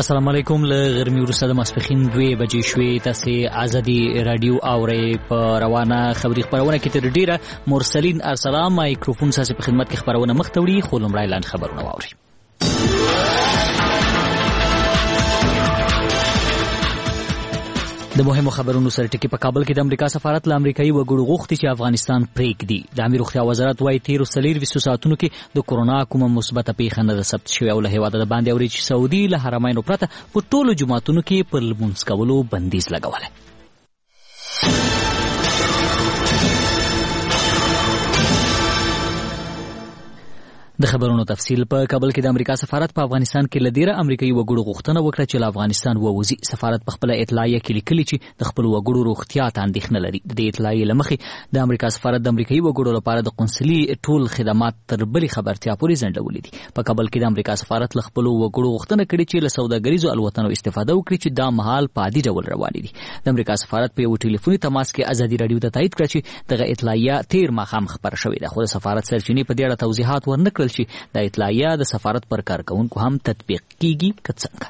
السلام علیکم. له غرمې وروسته د ماسپښین 2 بجې شوې. تاسې ازادي رادیو اورئ. په روانه خبري خپرونه کې تر ډیره مرسلین ارسلان مایکروفون ساسې په خدمت کې خبرونه مخ ته وړي. خو لومړی لاندې خبرونه واورئ. د مهمو خبرونو سره ټکی. په کابل کې د امریکا سفارت له امریکایي وګړو غوښتي چې افغانستان پرېږدي. د امیر روغتیا وزارت وايي تیرو 24 ساعتونو کې د کورونا کومه مثبته پیښه نه ده ثبت شوې او له هېواده د باندې اوري چې سعودي له حرمینو پرته په ټولو جوماتونو کې پر لمونځ کولو بندیز لګولی. د خبرونو تفصیل. په کابل کې د امریکا سفارت په افغانستان کې له ډیره امریکایي وګړو غوښتنه وکړه چې له افغانستان ووځي. سفارت په خپل اطلاعیه کې لیکلي چې د خپل وګړو روغتیا ته اندېښنه لري. د اطلاعیې له مخې د امریکا سفارت د امریکایي وګړو لپاره د قونسلي ټول خدمات تر بلې خبرتیا پورې ځنډولي دي. په کابل کې د امریکا سفارت له خپل وګړو غوښتنه کړې چې له سوداګریزو الوتنو استفاده وکړي چې دا مهال په عادي ډول روانې دي. د امریکا سفارت په یو ټلیفوني تماس کې ازادي رادیو ته تایید کړه چې دغه اطلاعیه تیر ماښام خبره شوې ده. خو د سفارت سرچینې په دې اړه توضیحات ورنکړل چې د اطلاعیه د سفارت پر کارکونکو هم تطبیق کیږي که څنګه.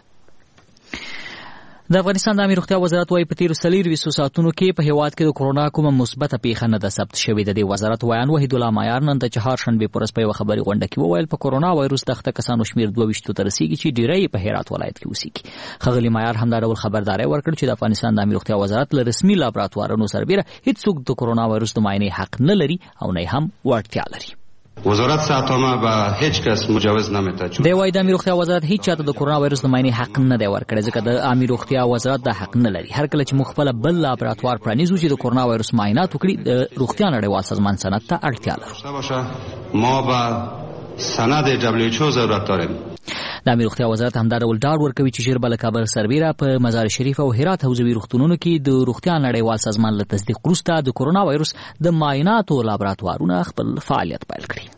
د افغانستان د امیر روغتیا وزارت وايي په تیرو 24 ساعتونو کې په هېواد کې د کورونا کومه مثبته پیښه نه ده ثبت شوې. د دې وزارت وایان وحید الله مایار نن د چهارشنبې په ورځ په یوه خبري غونډه کې وویل په کورونا وایروس د اخته کسانو شمېر 22 ته رسیږي چې ډیری یې په هرات ولایت کې اوسېږي. ښاغلي مایار همدا ډول خبرداری ورکړ چې د افغانستان د امیر روغتیا وزارت له رسمي لابراتوارونو سربیره هیڅوک د کورونا وایروس د معاینې حق نه لري او نه هم وړتیا لري. وزارت ساعتنامه به هیچ کس مجوز نمیده. دی وايي د امیر روغتیا وزارت هیڅ چاته د کورونا وایروس د معاینې حق نه دی ورکړی ځکه د امیر روغتیا وزارت دا حق نه لري. هر کله چې موږ خپل بل لابراتوار پرانیزو چې د کورونا وایروس معاینات وکړي د روغتیا نړیوال سازمان سند ته اړتیا لرو. ما به سند WHO ضرورت داریم. د امیر روغتیا وزارت همدا ډول ډاډ ورکوي چې ژر به له کابل سربیره په مزار شریف او هرات حوزوي روغتونونو کې د روغتیا نړیوال سازمان له تصدیق وروسته د کورونا وایروس د معایناتو لابراتوارونه خپل فعالیت پیل کړي.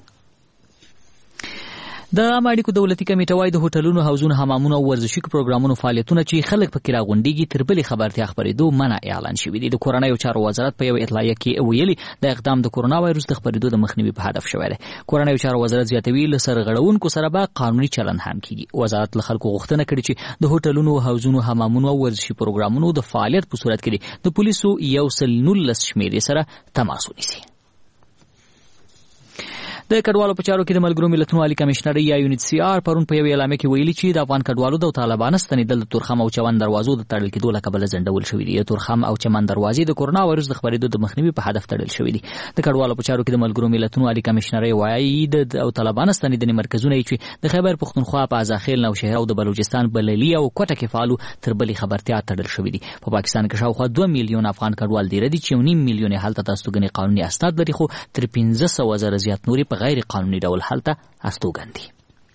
د عامه اړیکو دولتي کمیټه وايي د هوټلونو، حوزونو، حمامونو او ورزشي پروګرامونو فعالیتونه چې خلک پکې راغونډېږي تر بلې خبرتیا خپرېدو منع اعلان شوي دي. د کورنیو چارو وزارت په یو اطلاعیه کې ویلي د اقدام د کورونا وایروس د خپرېدو د مخنیوي په هدف شوی دی. کورنیو چارو وزارت زیاتوي له سرغړونکو سره به قانوني چلند هم کیږي. وزارت له خلکو غوښتنه کړې چې د هوټلونو، حوزونو، حمامونو او ورزشي پروګرامونو د فعالیت په صورت کې د پولیسو 119 شمېرې سره تماس ونیسي. د کډوالو په چارو کې د ملګرو ملتونو عالی کمشنر یا UNHCR پرون په یو اعلامیه کې ویلي چې د افغان کډوالو د طالبانو ستنېدل د تورخم او چمن دروازو د تړل کېدو له کبله ځنډول شوي دي. د تورخم او چمن دروازې د کورونا وایروس د خپرېدو د مخنیوي په هدف تړل شوي دي. د کډوالو په چارو کې د ملګرو ملتونو عالی کمشنر وايي د طالبانو ستنېدنې مرکزونه چې د خیبر پختونخوا په ازاخیل، نوشهر او د بلوچستان بللي او کوټه کې فعالو تر بلې خبرتیا تړل شوي دي. په پاکستان کې شاوخوا 2 میلیون افغان کډوال دي چې 1.5 میلیون هلته استوګنې قانوني اسناد لري، خو تر 1500 زیات نورې په غیر قانوني ډول هلته استوګن دي.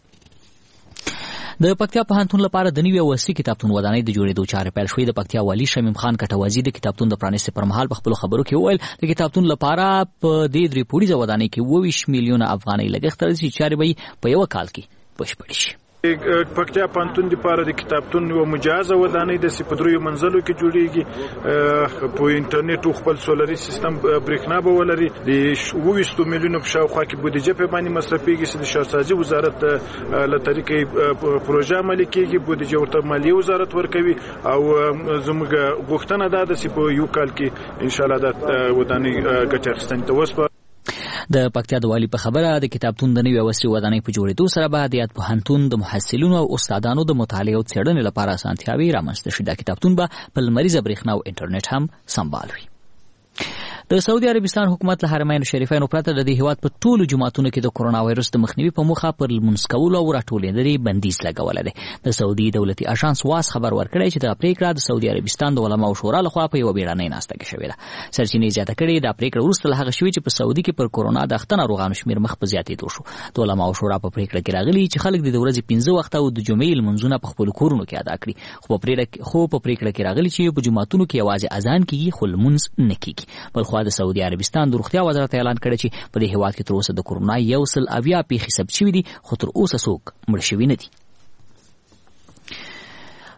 د پکتیا پوهنتون لپاره د نوي وصي کتابتون ودانۍ د جوړېدو چارې پیل شوې. د پکتیا والي شمیم خان کټوازي د کتابتون د پرانیستې پر مهال په خپلو خبرو کې وویل د کتابتون لپاره په دې 3 پوړیزه ودانۍ کې 22 میلیونه افغانۍ لګښت راځي چې چارې به په یو کال کې بشپړې شي. پکتیا پوهنتون لپاره د کتابتون یو مجهزه ودانۍ د سپدریو منزلو کې جوړیږي. په انټرنیټ او خپل سولري سیستم برېښنا به ولري. د 20 میلیونو په شاوخوا کې بودیجه په باندې مصرفېږي چې د شهرسازي وزارت له طریقې پروژه عملي کېږي. بودیجه ورته مالیې وزارت ورکوي او زموږ غوښتنه ده چې په یو کال کې ان شاء الله د ودانۍ ګټه اخیستنې ته وسپارو. د پکتیا د والي په خبره د کتابتون د نوي عصري ودانۍ په جوړېدو سره به د یاد پوهنتون د محصلینو او استادانو د مطالعې او څېړنې لپاره اسانتیاوې رامنځته شي. دا کتابتون به په لمریزه برېښنا او انټرنیټ هم سمبال وي. د سعودي عربستان حکومت له حرمین شریفینو پرته د دې هیواد په ټولو جوماتونو کې د کورونا وایروس د مخنیوي په موخه پر لمونځ کولو او راټولېدنې بندیز لګولی دی. د سعودي دولتي اژانس واس خبر ورکړی چې دا پریکړه د سعودي عربستان د علماو شورا لخوا په یوه بیړنۍ ناسته کې شوې ده. سرچینې زیاته کړې دا پریکړه وروسته له هغه شوې چې په سعودي کې پر کورونا د اخته ناروغانو شمېر مخ په زیاتېدو شو. د علماو شورا په پریکړه کې راغلي چې خلک د ورځې 15 وخته او د جمعې لمونځونه په خپلو کورونو کې ادا کړي. خو په پریکړه کې راغلي چې په جوماتونو کې یوازې اذان کېږي خو لمونځ نه کېږي. بلخوا د سعودي عربستان د روغتیا وزارت اعلان کړی چې په دې هیواد کې تر اوسه د کورونا 170 پیښې ثبت شوي دي خو تر اوسه څوک مړ شوي نه دي.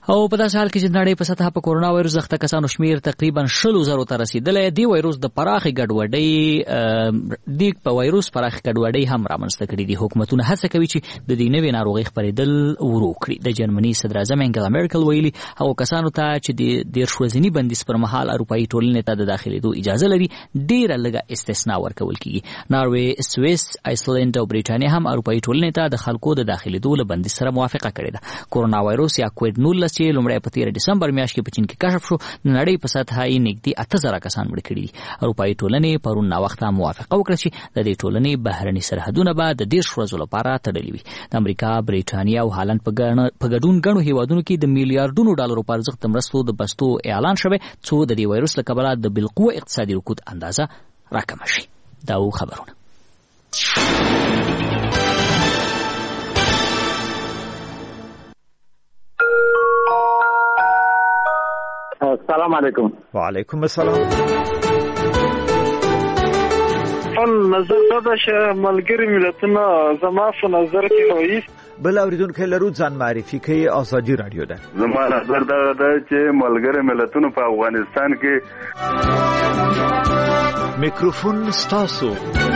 او په داسې حال کې چې نړۍ په سطح په کورونا وایروس اخته کسانو شمیر تقریبا 100,000 ته رسیدلی دی. وایروس د پراخې ګډوډۍ په وایروس پراخې ګډوډۍ هم رامنځته کړي دي. حکومتونه هڅه کوي چې د دې نوې ناروغۍ خپرېدل ورو کړي. د جرمني صدر اعظم انګلا میرکل ویلي هغو کسانو ته چې د 13 ورځني بندیز پر مهال اروپایي ټولنې ته د داخلېدو اجازه لري ډېره لږه استثنا ورکول کیږي. ناروې، سویس، آیسلند او بریټانیا هم اروپایي ټولنې ته د خلکو د داخلېدو له بندیز سره موافقه کړې ده. کورونا وایروس یا کووډ 19 چې لومړی په 13 دسمبر میاشت کې په چین کې کشف شو، د نړۍ په سطح یې نږدې 8,000 کسان مړه کړي دي. اروپایي ټولنې پرون ناوخته موافقه وکړه چې د دې ټولنې بهرني سرحدونه به د 13 ورځو لپاره تړلي وي. د امریکا، بریټانیا او هالند په ګډون ګڼو هیوادونو کې د میلیارډونو ډالرو په ارزښت د مرستو د بستو اعلان شوی څو د دې وایروس له کبله د بالقوه اقتصادي رکود اندازه راکمه شي. دا خبرونه. السلام علیکم. وعلیکم السلام. نظر دا چې ملګری ملتونه زما په نظر کې وایي بل اوریدونکو لرو ځان معرفي کوي. ازادي رادیو ده. زما نظر دا چې ملګری ملتونه په افغانستان کې میکروفون ستاسو.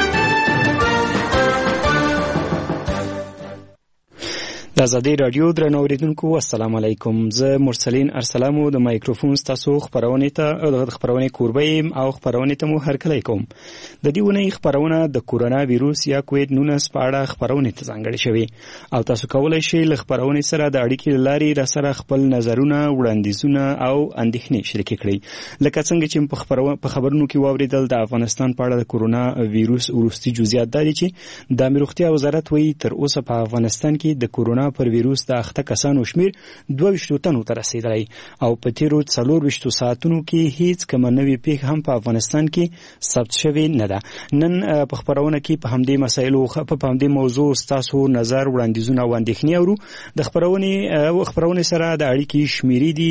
د ازادي رادیو درنو اوریدونکو السلام علیکم. زه مرسلین ارسلامو د مایکروفون ستاسو خبرونه ته د خبرونه کوربیم او خبرونه ته مو هرکلی کوم. د دې ونې خبرونه د کورونا وایروس یا کووډ 19 په اړه خبرونه ته ځانګړې شوی او تاسو کولای شئ له خبرونه سره د اړیکې لاري را سره خپل نظرونه، وړاندیزونه او اندېښنې شریک کړئ. لکه څنګه چې په خبرونو کې واوریدل د افغانستان په اړه د کورونا وایروس وروستي جزئیات دي چې د امریکا وزارت وایي تر اوسه په افغانستان کې د کورونا پر وایروس د اخته کسانو شمیر 22 تنو ته رسیدلی او په تیرو 24 ساعتونو کې هیڅ کومه نوې پیښه هم په افغانستان کې ثبت شوې نه ده. نن په خبرونه کې په همدې مسایلو په همدې موضوع ستاسو نظر، وړاندیزونه او اندېښنې اورو. د خبرونه سره د اړیکې شمیرې دي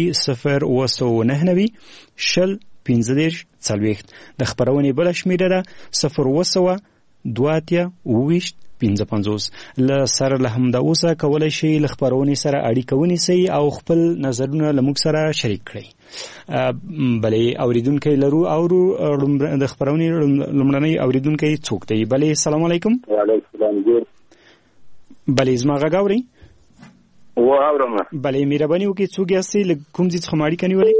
029 شل 15 40. د خبرونه بل شمیره ده 0 2 20 55. له سره له همدا اوسه کولای شي له خبرونې سره اړیکه ونیسئ او خپل نظرونه له موږ سره شریک کړئ. بلې اوریدونکي لرو د خبرونې لومړنۍ اوریدونکي څوک دی؟ بلې السلام علیکم. وعلیکم السلام. بلې زما غږ اورئ؟ واورم. بلې مهرباني وکړئ څوک یاستئ؟ له کوم ځای څخه اړیکه نیولې؟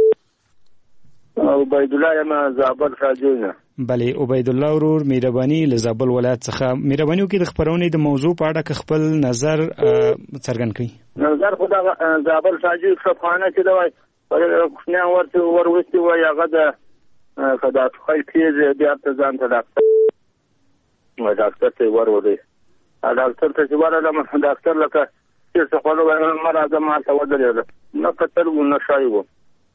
عبید الله یم زابل راجوینه. بلې عبید الله ورور مهرباني له زابل ولایت څخه مهرباني وکړئ د خبرونې د موضوع په اړه خپل نظر څرګند کړئ. نظر خو د زابل راجوی خپانه چې دا وایي کوښنه ور وستي وایي هغه د خدات خل کېږي بیا ته ځان ته ډاکټر ته ورودي. ډاکټر ته چې ورته ډاکټر لکه چې څه خو نو مرزه ما ته ودرېده نو کتل و نه شایو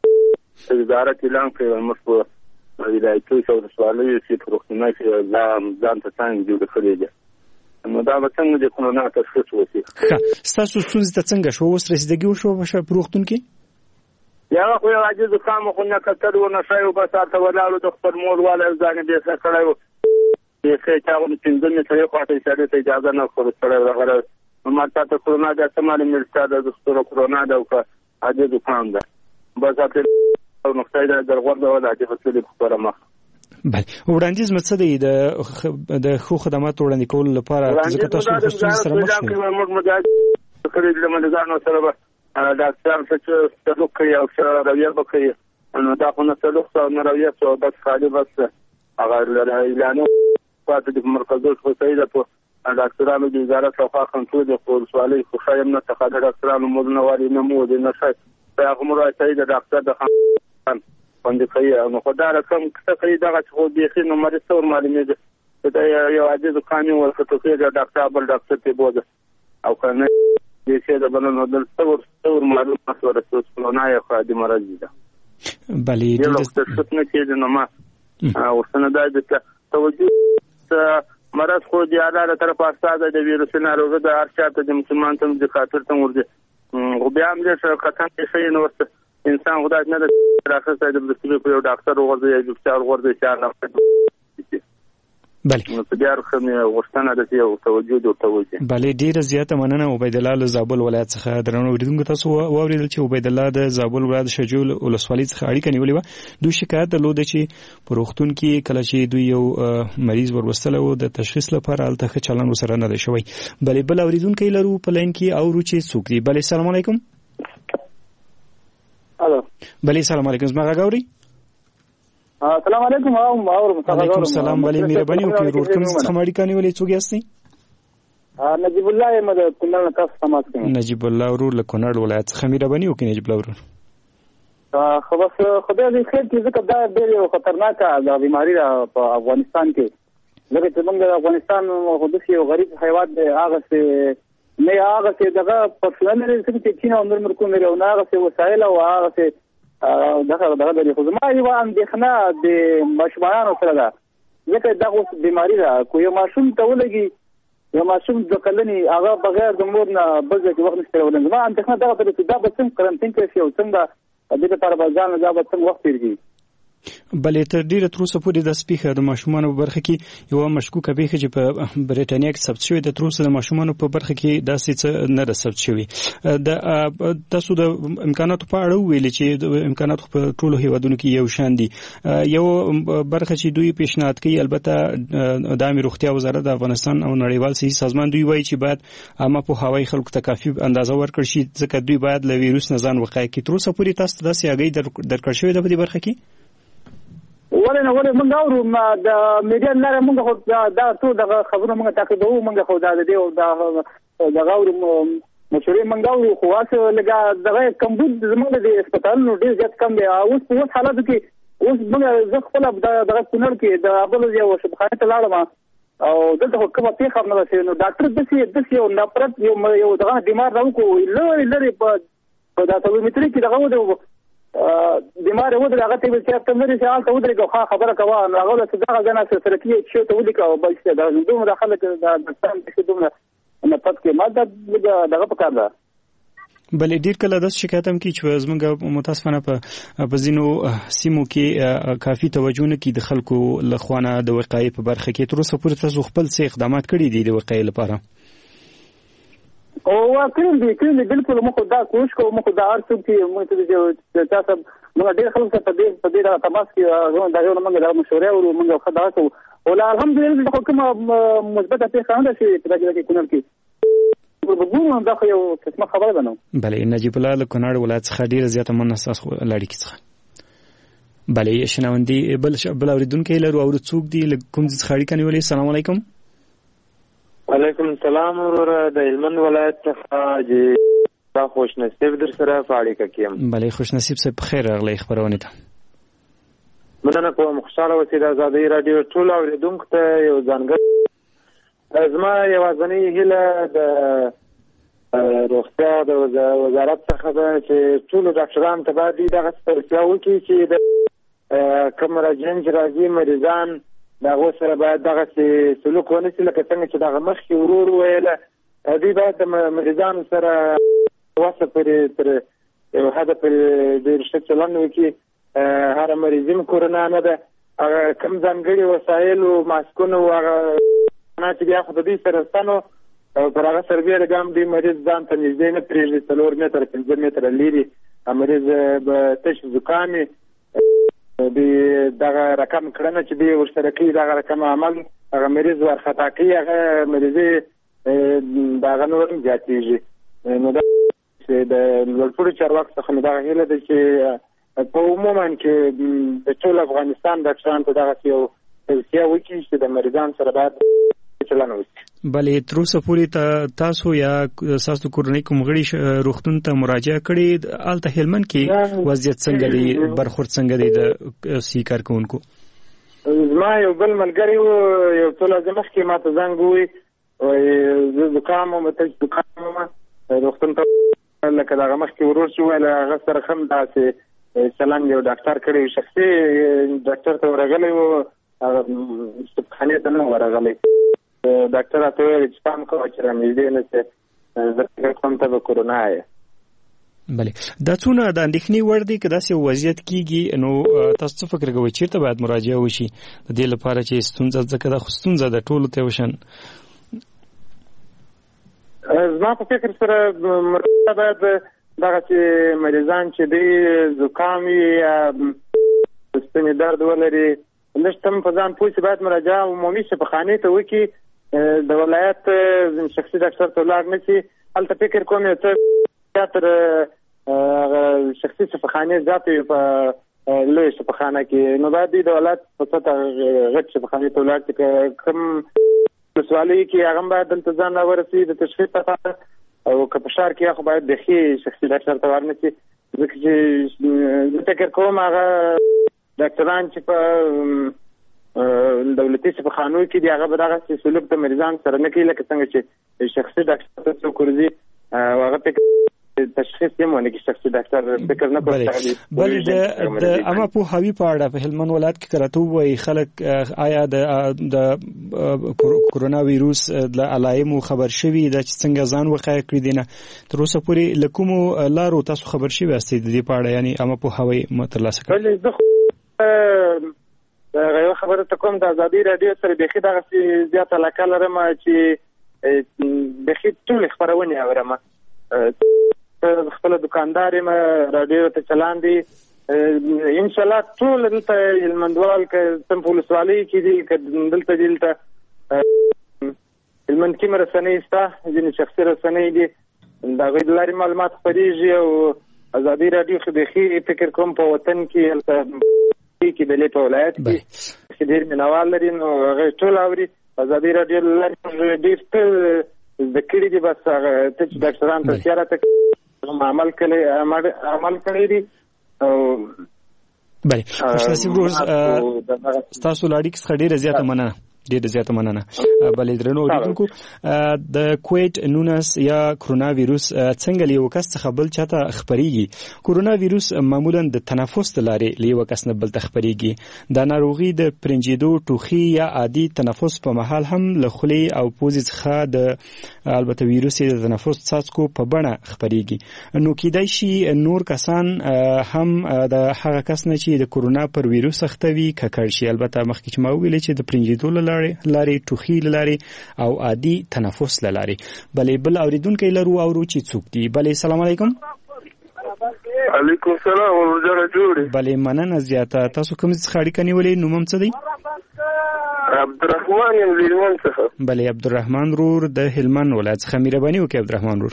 وزارت اعلان کړ مسو ولایتي څو سوالي چې پروختنه کې ځان ته څنګه جوړ کړی دی. نو دا څنګه د کورونا تشخیص وسی. تاسو څنګه څنګه شو اوس رسیدګي وشو په پروختون کې؟ یا خو یو عاجز قام خو نه کتل و نه شایو بس تاسو ولالو د خپل مول والي ځان دې څه کړو. دې څه چاو د پنځمه ته یو خاطر چې اجازه نه کړو راغله. ما ته کورونا د سمال ملته د کورونا د عاجز قام ده. بس تاسو نو څنګه د غوړ ولا چې فصلي خبره ما. بله وړاندیز مڅ دی د خو خدمات وړاندې کول لپاره ځکه تاسو خو سره مخ شئ. موږ مجاهد کړی د ملګانو سره ډاکټر څخه تلوک کوي او سره رویه وکړي. نو دا خو نه تلوک او نه رویه څو بس خالي بس هغه اعلان پاتې د مرکزو خو سیده په ډاکټرانو د وزارت لخوا کنټرول د سوالي خو شایم نه تخاله ډاکټرانو مونږ نه واري نه مو دي نه شي هغه مو راځي د ډاکټر د باندې کوي نو خدای رقم څه کوي دا چې خو به نو مریض تور معلومه ده دا یو عاجز قانون ورته کوي د ډاکټر بل ډاکټر ته بوده او کنه دې چې د بنو دل څور معلومات ورته څونه یې خادي مرض ده. بلې د څه نه کېږي نو ما او سند د توجه مرض خو د اعلی طرف استاد د ویروس ناروغي د ارشاد د مسلمان ته د خاطر ته ورده او بیا هم چې کتان شي نو انسان خدای نه د راخصه د بستر په یو ډاکټر ورځي یا ډاکټر ورځي چې نه نو په دې اړه مې غوښتنه ده چې یو توجه درته وشي. بله ډېره زیاته مننه. عبید الله له زابل ولایت څخه درنو اوریدونکو تاسو واورېدل چې عبید الله د زابل ولایت شجول ولسوالۍ څخه اړیکه نیولې وه. دوی شکایت درلوده چې په روغتون کې کله چې دوی یو مریض وروستلی و د تشخیص لپاره هلته ښه چلند ورسره نه دی شوی. بلې بل اورېدونکی لرو په لاین کې اورو چې څوک دی. بلې سلام علیکم. الو بلې سلام علیکم. زما غږ اورئ؟ السلام علیکم. وعلیکم السلام. بلې مهرباني وکړئ ورور کوم څخه اړیکه نیولې څوک یاستئ؟ نجیب الله یم د کونړ نه تاسو تماس کوم. نجیب الله ورور له کونړ ولایت څخه مهرباني وکړئ نجیب الله ورور. خو بس خدای دې خیر کړي ځکه دا ډېر یو خطرناکه بیماري ده په افغانستان کې. ځکه چې موږ د افغانستان خو یو غریب هیواد دی، هغسې نه هغسې دغه پرسنل لري چې چین او نور ملکونه لري او نه هغسې وسایل او هغسې دغه لري. خو زما یوه اندېښنه د ماشومانو سره ده، ځکه دا اوس بیماري ده. که یو ماشوم ته ولګي، یو ماشوم 2 کلنې هغه بغیر د مور نه بل ځای کې وخت نشي راوړلی. زما اندېښنه دغه ده چې دا به څنګه قرنطین کړی شي او څنګه دې لپاره به ځان دا به څنګه وخت تېر کړي. بلې تر ډیره تر اوسه پورې داسې پیښه د ماشومانو په برخه کې یوه مشکوکه پیښه چې په برېټانیا کې ثبت شوې ده، تر اوسه د ماشومانو په برخه کې داسې څه نه ده ثبت شوي. تاسو د امکاناتو په اړه وویلې چې د امکاناتو په ټولو هیوادونو کې یو شان دي. یو برخه چې دوی پیشنهاد کوي، البته د عامې روغتیا وزارت د افغانستان او نړیوال صحي سازمان دوی وایي چې باید عامه پوهاوی خلکو ته کافي اندازه ورکړل شي، ځکه دوی باید له ویروس نه ځان وقایه کړي. تر اوسه پورې تاسو ته داسې اګۍ درکړل شوې ده په دې برخه کې؟ ولې موږ اورو د میډیا لاره موږ خو دا ټول دغه خبرونه موږ تعقیبوو. موږ خو دا د دې دغه اورو مشورې موږ اورو، خو هسې لږه دغه کمبود زموږ د هسپتالونو ډېر زیات کم دی. اوس په اوس حالاتو کې اوس موږ زه خپله دغه کونړ کې د بل یو شبخانې ته لاړم او دلته خو کومه پیښه نه ده شوې. نو ډاکټر داسې یو نفرت یو دغه بیمار راوکړو لرې په دا ترمومتري کې دغه ودرېږو بیمار ودرې، هغه ته ویل چې ته لرې چې هلته ودرېږه خبره کوه. نو هغه ورته دغه ځنه سرکي شو ته ولیکه او بس دومره خلک د ډاکټران چې دومره نفرت کې ما دغه پکار ده. بلې ډېر کله داسې شکایت هم کوي چې زموږ متاسفانه په ځینو سیمو کې کافي توجه نه کوي د خلکو له خوا نه د وقایې په برخه کې. تر اوسه پورې تاسو خپل څه اقدامات کړي دي د وقایې لپاره؟ او کړم دي بالکل. موږ دا کوشش کوو، موږ دا هر څوک چې موږ ته تاسو موږ ډېر خلک ته په دې تماس کې دا یو موږ د مشورې او موږ خدای کوو او الحمدلله د کومه مثبته پیښه نه شي په دې کې کونړ کې وګورم. دا خو یو قسمه خبره ده. نو بلې نجیب الله له کونړ ولایت څخه ډېره زیاته مننه ستاسو له اړیکې څخه. بلې شنوندي بل اورېدونکی لرو او څوک دی له کوم ځای څخه اړیکه نیولې؟ السلام علیکم. وعلیکم السلام وروره، د هلمند ولایت څخه دا خوشنصیب در سره په اړیکه کې یم. بلې خوشنصیب صاحب بخیر راغلی خپرونې ته. مننه کوم. خوشحاله اوسئ. د ازادۍ راډیو ټولو اورېدونکو ته یو ځانګړی زما یوازینۍ هیله د روغتیا د وزارت څخه ده چې ټولو ډاکټرانو ته باید دغه ترسیا وکړي چې د کوم مراجعین چې راځي مریضان د هغو سره باید دغسې سلوک ونه شي لکه څنګه چې دغه مخکې ورور ویله. دوی باید د مریضانو سره وسه پورې تر یو حده پورې ډېر ښه چلند وکړي. هره مریضي م کورونا نه ده، هغه کوم ځانګړي وسایل او ماسکونه او هغه چې بیا خو د دوی سره ستنو او پر هغه سربیره ګام دوی مریض ځان ته نږدې نه پرېږدي. 4 متره 5 متره لرې مریض به تش زکام دوی دغه رقم کړنه چې دوی ورسره کوي، دغه رقم عمل هغه مریض ورخطا کوي، هغه مریضي د هغه نور هم زیاتېږي. نو دا چې د لوړپوړو چارواکو څخه مې دغه هیله ده چې په عموما کې د ټول افغانستان ډاکټرانو ته دغسې یو توصیه وکړي چې د مریضانو سره باید چلند وکړي. بلې تر اوسه پورې تاسو یا ستاسو کورنۍ کوم غړي روغتون ته مراجعه کړې؟ هلته هلمند کې وضعیت څنګه دی، برخورد څنګه دی د صحي کارکوونکو؟ زما یو بل ملګری و، یو څو ورځې مخکې ما ته زنګ ووایي زه زکام وم، ته زکام وم، روغتون ته لکه دغه مخکې ورور چې وویل هغه سره هم داسې چلند یو ډاکټر کړی و، شخصي ډاکټر ته ورغلی و، هغه شبخانې ته نه ورغلی. ډاکټر راته وویل چې پام کوه چې رانږدې نه شې، زه فکر کوم ته به کورونا یې. بله دا څونه د اندېښنې وړ دی که داسې وضعیت کیږي نو تاسو څه فکر کوئ چیرته باید مراجعه وشي د دې لپاره چې ستونزه ځکه دا خو ستونزه د ټولو ته وشن زما په فکر سره مرسته باید دغه چې مریضان چې دی زکام یا ستوني درد ولري لږ په ځان پوه شي باید مراجعه عمومي شفاخانې ته وکړي د ولایت شخصي ډاکټر ته ولاړ نه شي هلته فکر کوم یو څه تر شخصي شفاخانې ذاتي په لوی شفاخانه کې نو باید د ولایت په سطح غټ شفاخانې ته ولاړ شي کوم سوالي کې هغه باید دلته ځان راورسي د تشخیص لپاره او که په ښار کې خو باید د ښې شخصي ډاکټر ته ورنشي ځکه چې زه فکر کوم هغه ډاکټران چې په دولتي شفاخانو کې دي هغه به دغسې سلوک د مریضان سره نه کوي لکه څنګه چې شخصي ډاکټر ته څوک ورځي هغه فکر تشخیص یې مونږ کې شخصي ډاکټر فکر نه کوي بلې د عامه پوهاوي په اړه په هلمند ولایت کې کراته وایي خلک آیا د کرونا ویروس له علایمو خبر شوي دا چې څنګه ځان وقایه کړي دي نه تر اوسه پورې له کومو لارو تاسو خبر شوي یاستئ د دې په اړه یعنې عامه پوهاوی ترلاسه کړئ یو خبره ته کوم د ازادي راډیو سره بیخي دغسې زیاته علاقه لرم چې بیخي ټولې خپرونې اورم خپل دکاندار یم راډیو ته چلان دي انشاءالله ټول دلته هلمندوال که څم په ولسوالۍ کې دي که دلته هلمند کې رسنۍ شته ځینې شخصي رسنۍ دي د هغوی د لارې معلومات خپرېږي او ازادي راډیو خو بیخي فکر کوم په وطن کې هلته کې بلې په ولایت کې ډېر مینوال لري نو هغه ټول اوري ازادي راډیو لري ډېر څه زده کړي دي بس هغه ته چې ډاکټران توصیه راته عمل کړی دي او بله خوشنصیب روز ستاسو له اړیکې څخه ډېره زیاته مننه بلې درنو اوریدونکو د کوویډ 19 یا کرونا ویروس څنګه له یو کس څخه بل چاته خپرېږي کرونا ویروس معمولا د تنفس له لارې له یو کس نه بل ته خپرېږي دا ناروغي د پرنجېدو ټوخي یا عادي تنفس په مهال هم له خولې او پوزې څخه د البته ویروس د تنفس څاڅکو په بڼه خپرېږي نو کېدای شي نور کسان هم د هغه کس نه چې د کرونا پر ویروس اخته وي ککړ شي البته مخکې چې ما ویلې چې د پرنجېدو لارې ټوخي لارې او عادي تنفس لارې بلې بل اوریدونکو لرو چې څوک دي بلې سلام علیکم علیکم السلام ورجره جوړي بلې مننه زیاته تاسو کوم څه اړیکه نیولې نوم څه دی عبدالرحمن یم هلمند څخه بلې عبدالرحمن رور د هلمند ولایت څخه مهرباني وکړئ عبدالرحمن رور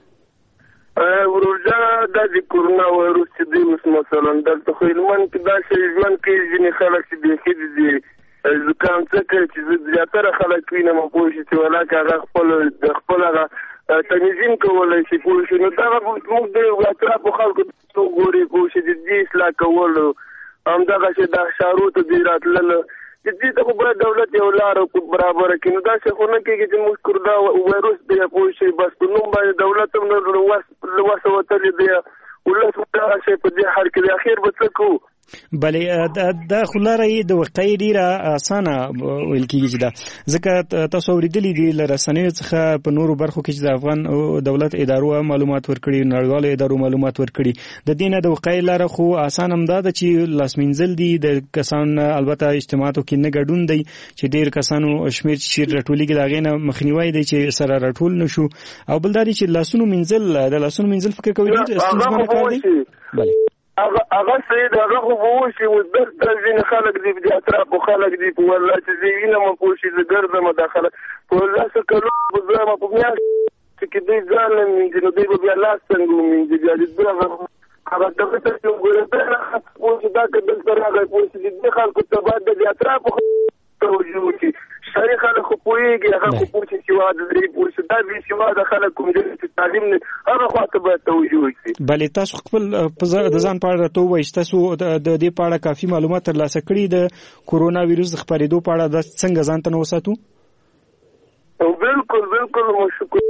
ورجره د کرونا وایروس چې دی اوس مثلا دلته خو هلمند کې داسې ژوند کوي ځینې خلک چې بیخي دي زکام څه کوي چې زیاتره خلک وینم پوه شي چې ولاکه هغه خپل هغه تنظیم کولی شي پوه شي نو دغه موږ د اطرافو خلکو ګوري پوه شي د دې اصلاح کولو همدغسې د ښارو ته دوی راتلله چې دې ته خو باید دولت یو لاره برابره کړي نو داسې خو نه کېږي چې موږ دا وایروس دی پوه شي بس په نوم باندې دولت هم له وسه وتلی دی ولس دغه شی په دې حال کې د اخر به څه کوو بلې دا خو لاره یې د وقایې ډېره اسانه ویل کېږي چې دا ځکه تاسو اورېدلي دي له رسنیو څخه په نورو برخو کې چې د افغان دولت ادارو معلومات ورکړي نړیوالو ادارو معلومات ورکړي د دې نه د وقایې لاره خو اسان هم دا ده چې لاس مینځل دي د کسان البته اجتماعاتو کې نه ګډون دی چې ډېر کسانو شمېر چې راټولېږي د هغې نه مخنیوی دی چې سره راټول نه شو او بل دا دی چې لاسونو مینځل فکر کوي ډېر ستونزمن کار دی بلې هغه سید هغه خو به وشي اوس دلته ځینې خلک دي د اطرافو خلک دي په والله چې زه وینم پوه شي زه ګرځم دا خلک په لسو کلو به زه په میاشت کې دوی ځان نه مینځي نو دوی به بیا لاس څنګه ومینځي بیا د دوی هغه دغه ته چې وګوره پوه شي دا که دلته راغی پوه شي د دې خلکو ته باید د اطرافو توجه وکړي شاید خلک خو پوهېږي هغه خو پوه شي چې واده درې پوه شي دا بې سواده خلک کوم ډېر چې تعلیم نه هغه خواته باید توجه وکړي بلې تاسو خپل د ځان په اړه راته ووایئ چې تاسو د دې په اړه کافي معلومات ترلاسه کړي د کرونا ویروس د خپرېدو په اړه څنګه ځان ته نه وساتو بالکل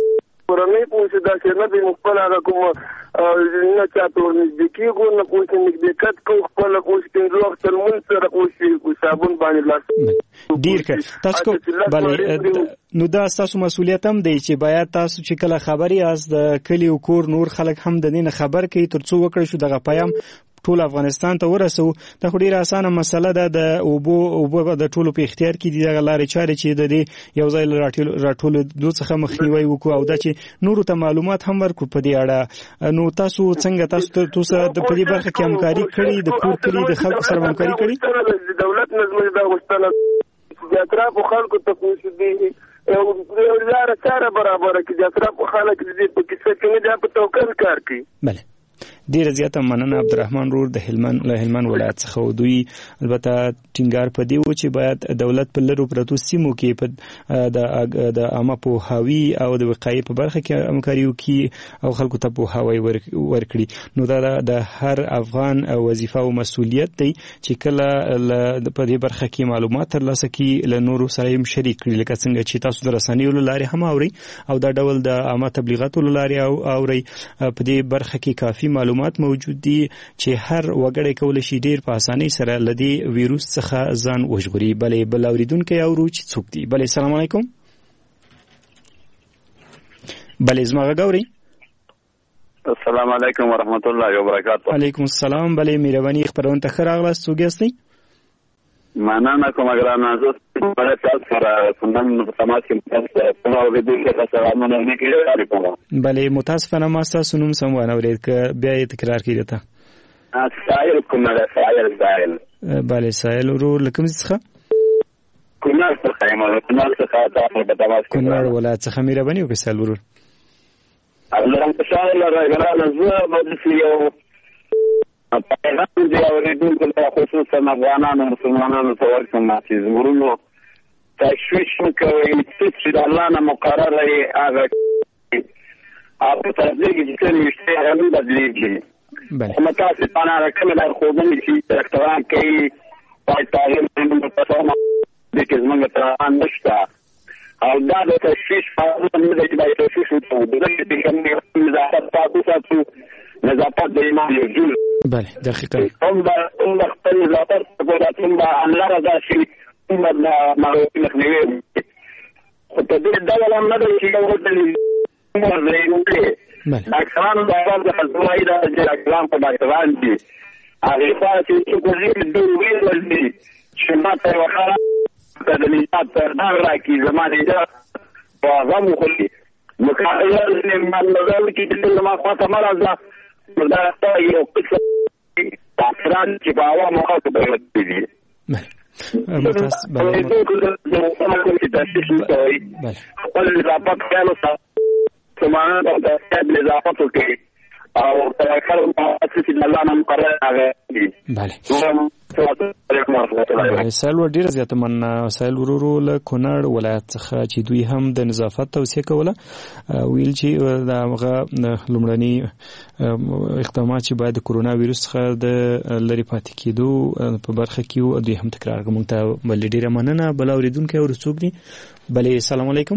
کورنۍ پوه داسې نه دی خپل هغه کوم نه چاته ورنږدې کېږو نه پوه نږدېکت کوو خپله پوه پنځه وخته لمونځ سره پوه صابون باندې لاس ډېر ښه تاسو بلې نو دا ستاسو مسؤلیت هم دی چې باید تاسو چې کله خبر یاست د کلي او کور نور خلک هم د دې نه خبر کوي تر څو وکړی شو دغه پیام ټول افغانستان ته ورسو. دا خو ډیره اسانه مسله ده د اوبو د ټولو په اختیار کې دي دغه لارې چارې چې د دې یو ځای راټولېدو څخه مخنیوی وکړو او دا چې نورو ته معلومات هم ورکړو په دې اړه. نو تاسو څنګه تاسو په دې برخه کې همکاري کړې د کور کلي د خلکو سره همکاري کړې؟ دولت نظم دا غوښتنه د اطرافو خلکو ته پوښتنه دي یو لاره چاره برابره کړي د اطرافو خلک دې په کیسه کې نه په توکل کار کوي. بله ډیره زیاته مننه عبدالرحمن رور د هلمند ولایت څخه. دوی البته ټینګار په دی و چې باید دولت په لرو پرتو سیمو کې د عامه پوهاوي او د وقایې په برخه کې همکاري وکړي او خلکو ته پوهاوی ورکړي. نو دا د هر افغان وظیفه او مسؤلیت دی چې کله په دې برخه کې معلومات ترلاسه کړي له نورو سره یې شریک کړي لکه څنګه چې تاسو د رسنیو له لارې هم اورئ او دا ډول د عامه تبلیغاتو له لارې اورئ. په دې برخه کې کافي معلومات موجود دي چې هر وګړی کولی شي ډیر په اسانۍ سره له دې ویروس څخه ځان وژغوري. بلې بل اورېدونکی اورو چې څوک دی. بلې السلام علیکم. بلې زما غږ اورئ؟ السلام علیکم ورحمت الله وبرکاته. علیکم السلام. بلې مهرباني خپرونه ته ښه راغلاست. څوک یاستئ؟ مننه کوم ګرانه زه په تاسو سره نن په تماس کې تاسو اوریدونکو ته سلامونه لیکم. بلې متاسفانه ما تاسو نوم سم ونه اورید که بیا یې تکرار کړئ ته. سائل کوم نه سائل سائل. بلې سائل ورور لکم څخه کونړ څخه یم څخه تاسو په تماس کې کونړ ولایت څخه مهرباني وکړئ سائل ورور. الله تعالی راغله زه به یو پیغام دی اوریدونکو ته خصوصا افغانانو مسلمانانو ته ورکوم چې زموږ تشویش کوي چې د الله نه مقرر دی هغه په تصدیق چې نشته هغه بدلیږي. متاسفانه راکمه در خوبونی چې ډاکټران کوي پای تعلیم هم په تاسو د کې زموږ تر نشته او دا د تشویش په اړه نه دی چې تشویش وکړو د دې کوم نظافت تاسو نظافت د ایمان یو جزء. بله دقیقا هم د خپل نظافت په هم د الله رضا شي هم د معروف مخنیوي خو په دې ډول هم نه دی چې یو ډول ډاکټران د اول د ځوای د ډاکټران په ډاکټران دي هغه چې په دې د ویل دي چې ماته وخاله د نيات نه راکې زمانه ده په هغه مخلي مکایل نه مالګل کې د ما خاطر مرزه دا یو قصه ډاکټران چې په عوامو خلکو باندې دي. خپل نظافت خیالو سمانه د نظافت وکړي او ترکر چې د الله نام قرار هغه دي. بله سائل ور ډیره زیاته مننه. سائل ورورو له کونړ ولایت څخه چې دوی هم د نظافت توصیه کوله ویل چې دغه لومړني اقدامات چې باید د کرونا ویروس څخه د لرې پاتې کېدو په برخه کې وو دوی هم تکرار کوي. موږ ته بلې ډیره مننه. بل اورېدونکی اور څوک دی؟ بلې السلام علیکم.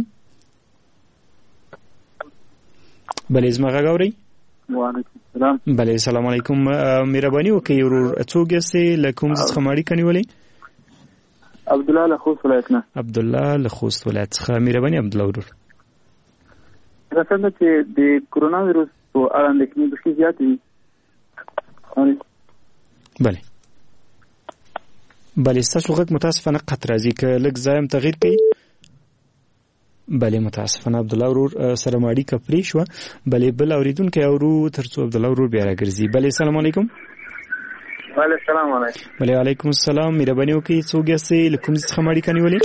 بلې زما غږ اورئ؟ وعلیکم السلام. بله سلام علیکم. مهرباني وکړئ ورور څوک یاستئ له کوم ځای څخه اړیکه نیولې؟ عبدالله له خوست ولایت نه. عبدالله له خوست ولایت څخه مهرباني عبدالله ورور. راځه چې د کرونا ویروس په اړه اندېښنې ډېرې زیاتې دي. بله بله ستاسو غږ متاسفانه قطع راځي که لږ ځای هم تغییر کړئ. بله متاسفانه عبدالله ورور سره مو اړیکه پرې شوه. بله بل اورېدونکی اورو تر څو عبدالله ورور بیا راګرځي. بله السلام علیکم. بله السلام علیکم. بله علیکم السلام. مهرباني وکړئ څوک یاستئ له کوم ځای څخه مو اړیکه نیولې؟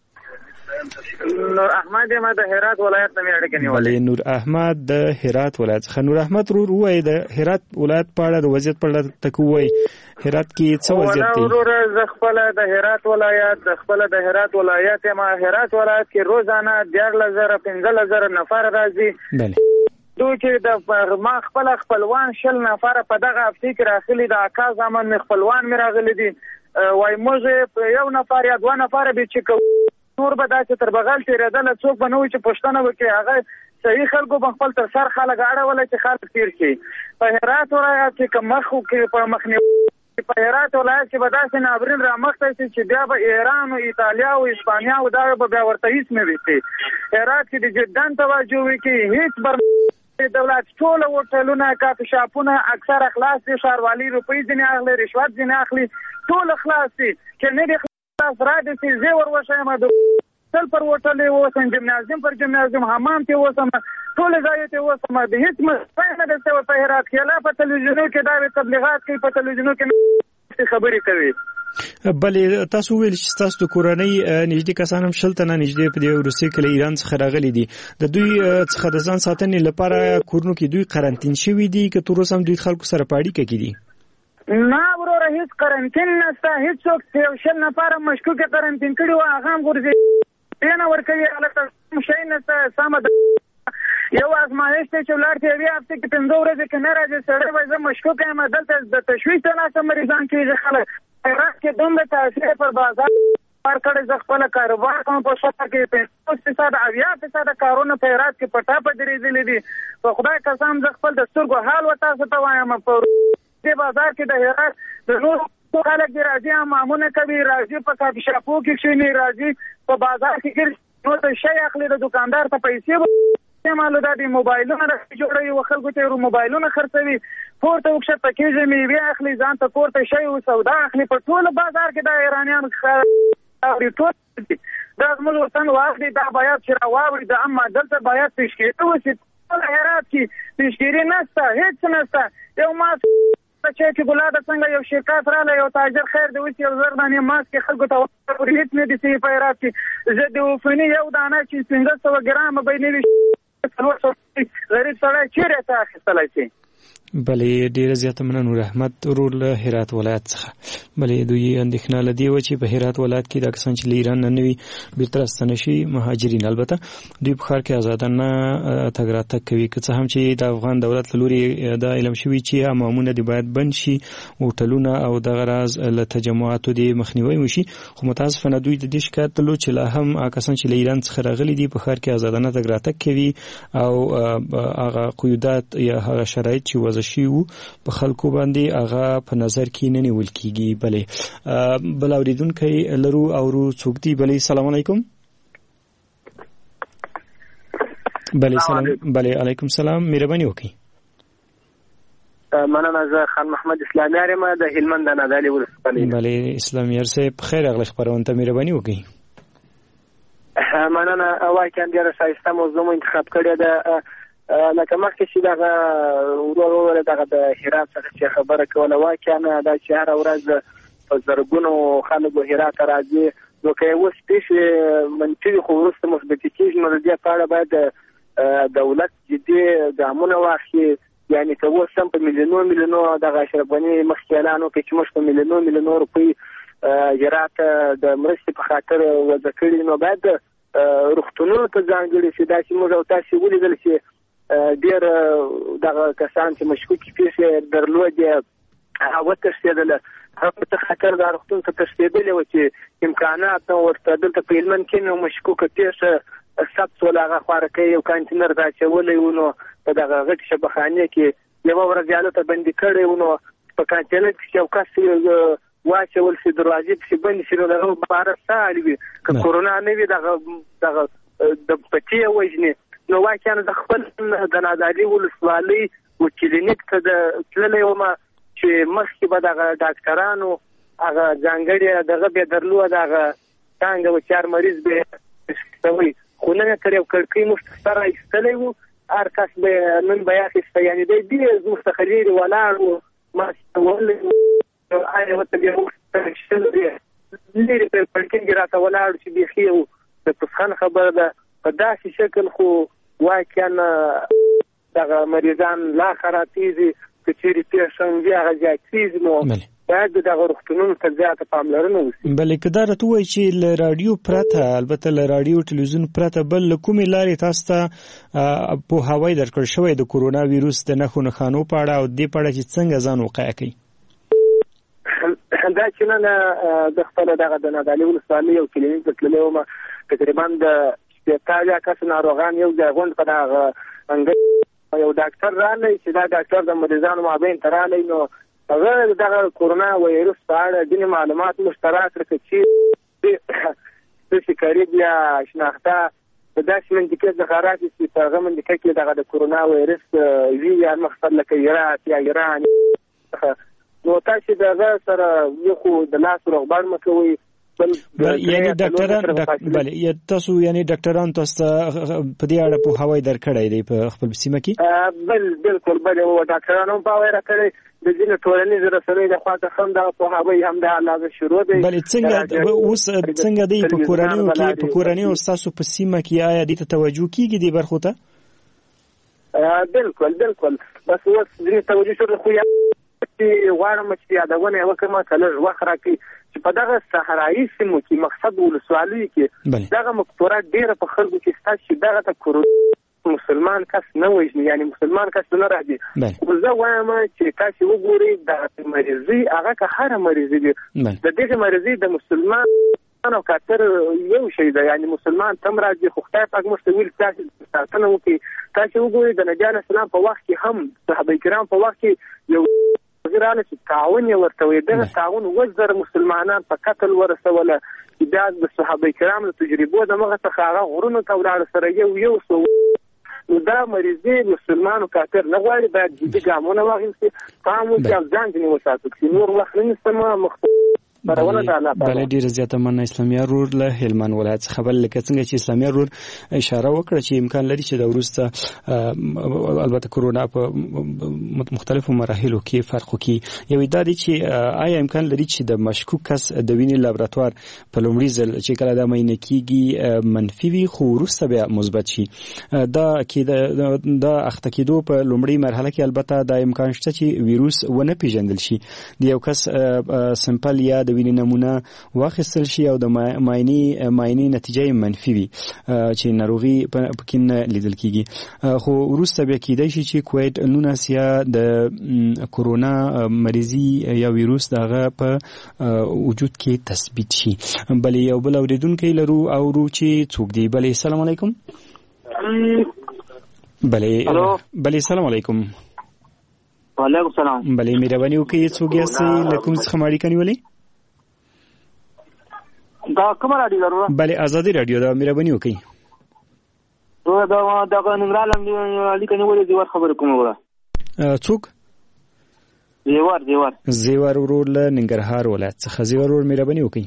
نور احمد یم د هرات ولایت نه اړیکه نیولې. بله نور احمد د هرات ولایت څخه. نور احمد ورور ووایي د هرات ولایت په اړه د وضعیت په اړه تکو ووایي هرات کې څه وضعیت دی؟ ورور زه خپله د هرات ولایت یم. هرات ولایت کې روزانه 14,000-15,000 نفر راځي. بله دوی چې د ما خپلوان 20 نفر په دغه هفته کې راغلي د اکا زامن مې خپلوان مې راغلي دي. وای موږ یو نفر یا 2 نفر به چې نور به داسې تر بغل تېرېدل څوک به نه وي چې پوښتنه وکړي هغه صحیح خلکو په خپل تر سر خلک اړول چې خلک تیر شي. په هرات ولایت کې کوم مخو کې په مخنیوي په هرات ولایت کې به داسې نابرین رامخته شي چې بیا به ایران او ایتالیا او اسپانیا او دا به بیا ورته هیڅ نه وي. هرات کې د جدن توجه وکړي، هیڅ بر دولت ټول هوټلونه کافي شاپونه اکثر خلاص دي، ښاروالي روپۍ ځینې اخلي، رشوت ځینې اخلي، ټول خلاص دي. چې نه دي خلاص را دي چې زه ور وشم د تل پر هوټل اوسم، جمنازیم پر جمنازیم، حمام ته اوسم، ټول ځای ته اوسم. د هیڅ مستند د څه په هرات کې لا په تلویزیونو کې دا تبلیغات کوي، په تلویزیونو کې خبرې کوي. بلې تاسو ویل چې تاسو د کورنۍ نږدې کسان هم شل تنه نږدې په دې روسي کې له ایران څخه راغلي دي. د دوی څخه د ځان ساتنې لپاره کورونو کې دوی قرنطین شوي دي که تر اوسه هم دوی خلکو سره په اړیکه کې دي؟ نه وروره، هیڅ قرنطین نشته. هیڅوک یو شل نفره مشکوک قرنطین کړي وو، هغه هم غورځي نه ورکوي، هلته شی نشته. سمه ده، یو ازمایښت چې ولاړ دی بیا هفته کې 5 ورځې کې نه راځي سړی وایي زه مشکوک یم. دلته د تشویش د لاسه مریضان کېږي خلک. هرات کې دومره تاثیر پر بازار کړی، زه خپله کاروبار کوم په شپه کې 50% 80% کارونه په هرات کې په ټاپه درېدلي دي. په خدای قسم زه خپل د سترګو حال ورته تاسو ته وایم. په دې بازار کې د هرات د نورو خلک دي راځي، حمامونه کوي، راځي په کافي شاپو کې کښېني، راځي په بازار کې ګرځي، نو ته شی اخلي، د دوکاندار ته پیسې مالو دا دي، موبایلونه جوړوي او خلکو ته موبایلونه خرڅوي، پورته وکښته کېږي، میوې اخلي، ځان ته کور ته شی او سودا اخلي. په ټول بازار کې د ایرانیان ټول دي. دا زموږ وطن واخ دي، دا باید چې راواوړي. دا اما دلته باید پیشګیري وشي. ټول هرات کې پیشګیري نشته، هیڅ نشته. یو ماسک چې ګلاده څنګه یو شرکت راله، یو تاجر خیر دی وسی یو زر دانې ماسک خلکو ته ورکړي، هیڅ نه دي په هرات کې. زه د اوفني یو دانه چې 1500 ګرام به نه وي، غریب سړی چیرې ته اخیستلی شي. بلې ډیره زیاته مننه نور احمد ورور له هرات ولایت څخه. بلې دوی اندېښنه له دې وه چې په هرات ولایت کې دا کسان چې له ایران نه وي بیرته راستنه شي مهاجرین، البته دوی په ښار کې ازادانه تګ راتګ کوي. که څه هم چې د افغان دولت له لوري دا علم شوي چې حمامونه دې باید بند شي، هوټلونه او دغه راز له تجمعاتو دې مخنیوی وشي، خو متاسفانه دوی د دې شکایت درلود چې لا هم کسان چې له ایران څخه راغلي دي په ښار کې ازادانه تګ راتګ کوي او هغه قیودات یا هغه شرایط چې وضع شوي وو په خلکو باندې هغه په نظر کې نه نیول کېږي. بلې بل اورېدونکی لرو او څوک دی؟ بلې سلام علیکم. بلې سلام. بلې علیکم سلام، مهرباني وکړئ. مننه، زه خان محمد اسلامیار یم د هلمند د نادعلي ولسوالۍ. بلې اسلامیار صاحب خیر راغلی خپرونې ته، مهرباني وکړئ. مننه، واقعا ډېره ښایسته موضوع مو انتخاب کړې ده. لکه مخکې چې دغه ورور دغه د هرات څخه چې خبره کوله، واقعا دا چې هره ورځ په زرګونو خلکو هرات ته راځي، نو که اوس پیښې منفي وي خو وروسته مثبتې کېږي، نو د دې په اړه باید دولت جدي ګامونه واخلي. یعنې که اوس هم په میلیونو دغه اشرف غني مخکې اعلان وکړي چې موږ په میلیونو روپۍ هرات د مرستې په خاطر وضع کړي، نو باید روغتونونو ته ځانګړي شي. داسې موږ او تاسې ولیدل چې ډېر دغه کسان چې مشکوکې پیښې درلودې هغه وتښتېدله، هغه په خاطر دا روغتون ته تښتېدلې وه چې امکانات نه ورته. دلته په هلمند کې نو مشکوکه پیښه ثبت شوله، هغه خوارکۍ یو کانتینر ته اچولی و، نو په دغه غټې شبخانې کې یوه ورځ هلته بندي کړی و، نو په کانتینر کې چې یو کس واچول شي، دروازې پسې بندې شي، نو د هغه بهاره ساه وي. که کورونا نه وي دغه د پټې یې وژني. نو واقعا د خپل د نادعلي ولسوالۍ و کلینیک ته تللی وم چې مخکې به دغه ډاکټرانو هغه ځانګړې دغه به درلود، هغه څانګه و چې هر مریض به یې خو نن یې تر یو کړکۍ موږ ته سره ایستلی و، هر کس به نن به یې اخیسته. یعنې دی ډېر زموږ څخه لرې ولاړ و، ما ولی آیا ورته بیا موږ لرې په کړکۍ کې راته ولاړ چې بیخي یو د پسخن خبره ده. په داسې شکل خو واقعا دغه مریضان لا خرابېږي، که چېرې پیښه هم وي هغه زیاتېږي، نو باید دغه روغتونونو ته زیاته پاملرنه وشي. بلې که دا راته ووایي چې له راډیو پرته، البته له راډیو تلویزیون پرته بل له کومې لارې تاسو ته پوهاوی درکړل شوی د کورونا ویروس د نښو نښانو په اړه او دې په اړه چې څنګه ځان وقایه کوي؟ دا چې نن د خپله دغه د نادعلي ولسوالۍ یو کلینیک ته تللی وم، تقریبا د شپږ کس ناروغان یو ځای غونډ په دغه یو ډاکټر راغلی چې دا ډاکټر د مریضانو مابین ته راغلی نو هغه دغه کورونا وایرس په اړه ځینې معلومات موږ ته راکړه چې قریب یا شناخته په داسې منطقې څخه راځي چې په هغه منطقه کې دغه د کورونا وایرس وي یا مقصد لکه عراق یا ایران نو تاسو دغه سره یو خو د لاس روغبړ مکوئ یعنی ډاکټران بله تاسو یعنی ډاکټران تاسو په دې اړه په هوای درکړی دی په خپل سیمه کې بالکل بله و ډاکټرانو په هوای راکړی د ځینې ټولنیزو رسنیو د خوا څخه هم دغه په هوای هم د علاوه شروع دی بله څنګه دی په کورنیو ستاسو په سیمه کې آیا دې ته توجه کیږي دې برخو ته بالکل بس اوس ځینې توجه شروع خو غواړم چې یادونه یې وکړم که لږ وخت راکړي چې په دغه صحرایي سیمو کې مقصد ولسوالیو کې دغه مقطوره ډېره په خلکو کې شته چې دغه ته مسلمان کس نه وژني یعنی مسلمان کس نه راځي خو زه وایم چې تاسو وګورئ دغه مریضي هغه که هره مریضي وي د دغه مریضي د مسلمان او کافر یو شی دی یعنی مسلمان تم راځي خو خدای پاک موږ ته ویل تاسو ساتنه وکړئ تاسو وګورئ د نبي علیه السلام په وخت کې هم صحابه کرام په وخت کې یو ځرانه چې تعاون یې ورته وي دغه تعاون وزر مسلمانان په قتل ورسوله چې دا د صحابه کرام د تجربو د مغه څخه هغه غرونو ته ولاړ سره یو سو دا مریضي مسلمانو کافر نه غواړي باید جدي ګامونه واخیستي پام وکړي او ځان ځینې وساتو چې نور وخت نه نشته بله ډیره زیاته مننه اسلامي رور له هلمند ولایت څخه بل لکه څنګه چې اسلامي رور اشاره وکړه چې امکان لري چې د وروسته البته کورونا په مختلفو مراحلو کې فرق وکړي یو دا دی چې آیا امکان لري چې د مشکوک کس د وینې لابراتوار په لومړي ځل چې کله دا معاینه کیږي منفي وي خو وروسته بیا مثبت شي دا اخته کېدو په لومړۍ مرحله کې البته دا امکان شته چې ویروس ونه پیژندل شي د یو کس سمپل یا د وینې نمونه واخیستل شي او د معاینې نتیجه منفي وي چې ناروغي پکې نه لیدل کیږي خو وروسته بیا کېدای شي چې کووید 19 یا د کورونا مریضي یا ویروس دغه په وجود کې تثبیت شي بلې یو بل اوریدونکی لرو چې څوک دی بلې السلام علیکم بلې السلام علیکم وعلیکم السلام بلې مهرباني وکړئ څوک یاستئ له کوم څخه اړیکه نیولې دا کومه راډیو ده بلې ازادي راډیو ده مهرباني وکړئ دا ننګرهار اړیکه نیولې زیور خبرې کوم وره څوک زیور ورور له ننګرهار ولایت څخه زیور ورور مهرباني وکړئ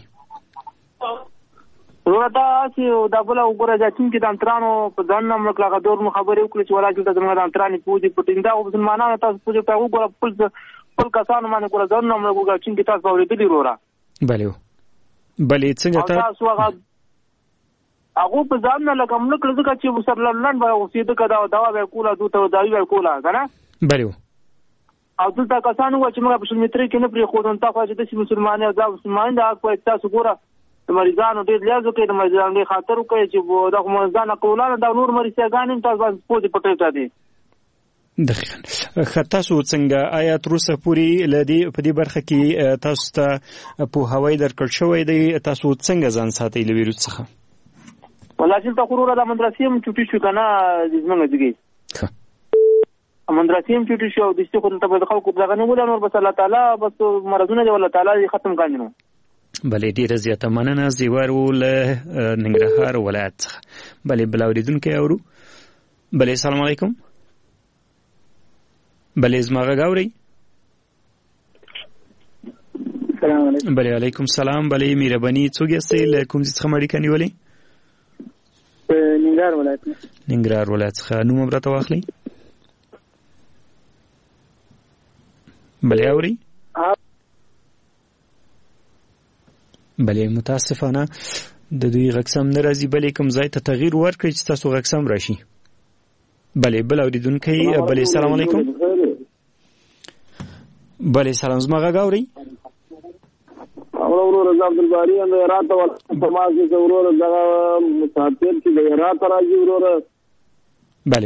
دا چې دا بل وګوره چې څنګه د انترانو په ځان نوم لکه دور مو خبرې وکړي چې ولاجل د انترانو پوجي پټیندا او مسلمانانو تاسو پوجي په وګوره خپل کسانو باندې ګوره ځان نوم لګوګا چې تاسو اورېدلی وروره بلې څنګه تاسو هغه په ځان نه لکه موږ ځکه چې مسلمان به اوسېده کدا دوا به کوله دوته دایي به کوله کنه بلې او دلته کسانو چې موږ په شلمتري کې نه پرې خو دون تاسو چې د مسلمانانو دا مسلمان دا کوی تاسو ګوره د مریضانو ډېر لیازو کې د مریضانو ډېر خاطر کوي چې د مریضانو قولانه د نور مریضانو تاسو پوجي پټه دي دقیقاً تاسو څنګه آیا تر اوسه پورې لدی په دې برخه کې تاسو ته په هوای درکړ شوی دی تاسو څنګه ځان ساتئ له ویروس څخه والله چې تا خورو د مدرسې هم چټي شو کنه زمونږ دیږي مدرسې هم چټي شو د څه خو ته په خلکو ځای نه ولر بس الله تعالی بس مرزونه دی الله تعالی ختم کړي بلې ډیره زیاته مننه زیور له ننګرهار ولایت څخه بلې بل اوریدونکي اورو بلې السلام علیکم بلې زما غږ اورئ السلام علیکم بلې علیکم السلام بلې مهرباني څوک یاستئ له کوم ځای څخه اړیکه نیولې ننګرهار ولایت څخه نوم راته واخلئ بلې اورئ بلې متاسفانه د دوی غږ نه راځي بلې کوم ځای ته تغییر ورکړئ چې تاسو غږ سم راشي بلې بل اوریدونکی بلې السلام علیکم بلې سلام زما غږ اورئ ورور عبدالباری د هرات او سماج کې ورور دغه مسافر چې د هرات راځي ورور بلې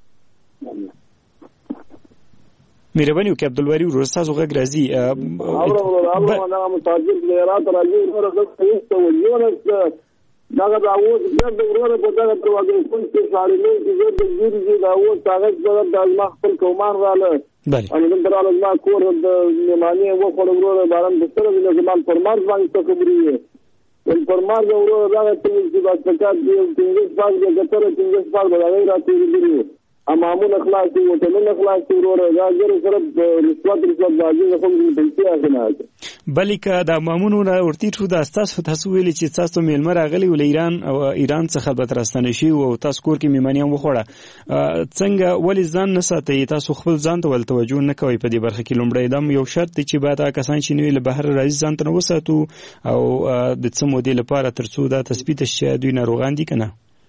مهرباني وکړئ عبدالباری ورور تاسو غږ راځي ورور مسافر د هرات راځي ورور د هیڅ وجود دغه د اوس د وروره په دغه دروازه کول چې شاړلې چې د ګوري د اوس هغه د ما خپل کومان رااله ان د دراله ما کور د معنی و خو وروره باران د سره د زمان پرمار باندې څه خبرې ول پرمار وروره دا چې د تکات دی چې باز د ګټره چې باز د غیر راځي دی امامون اخلاصي او تمن اخلاصي وروره دا غیر سره د رسوت باجي خو د پیسې اخنه بلکې د امامونو را ورتی شو د تاسو ویلي چې تاسو میلمه راغلي ول ایران او ایران څخه به ترستانه شي او تاسو کور کې میمانیان وخوړه څنګه ولې ځان نه ساتي تاسو خپل ځان ته ول توجه نه کوي په دې برخه کې لومړی دم یو شرط دی چې باید کسان چې نوې له بهر راځي ځان ته وساتو او د څه مودې لپاره ترڅو دا تثبیت شي دوی ناروغان دي کنه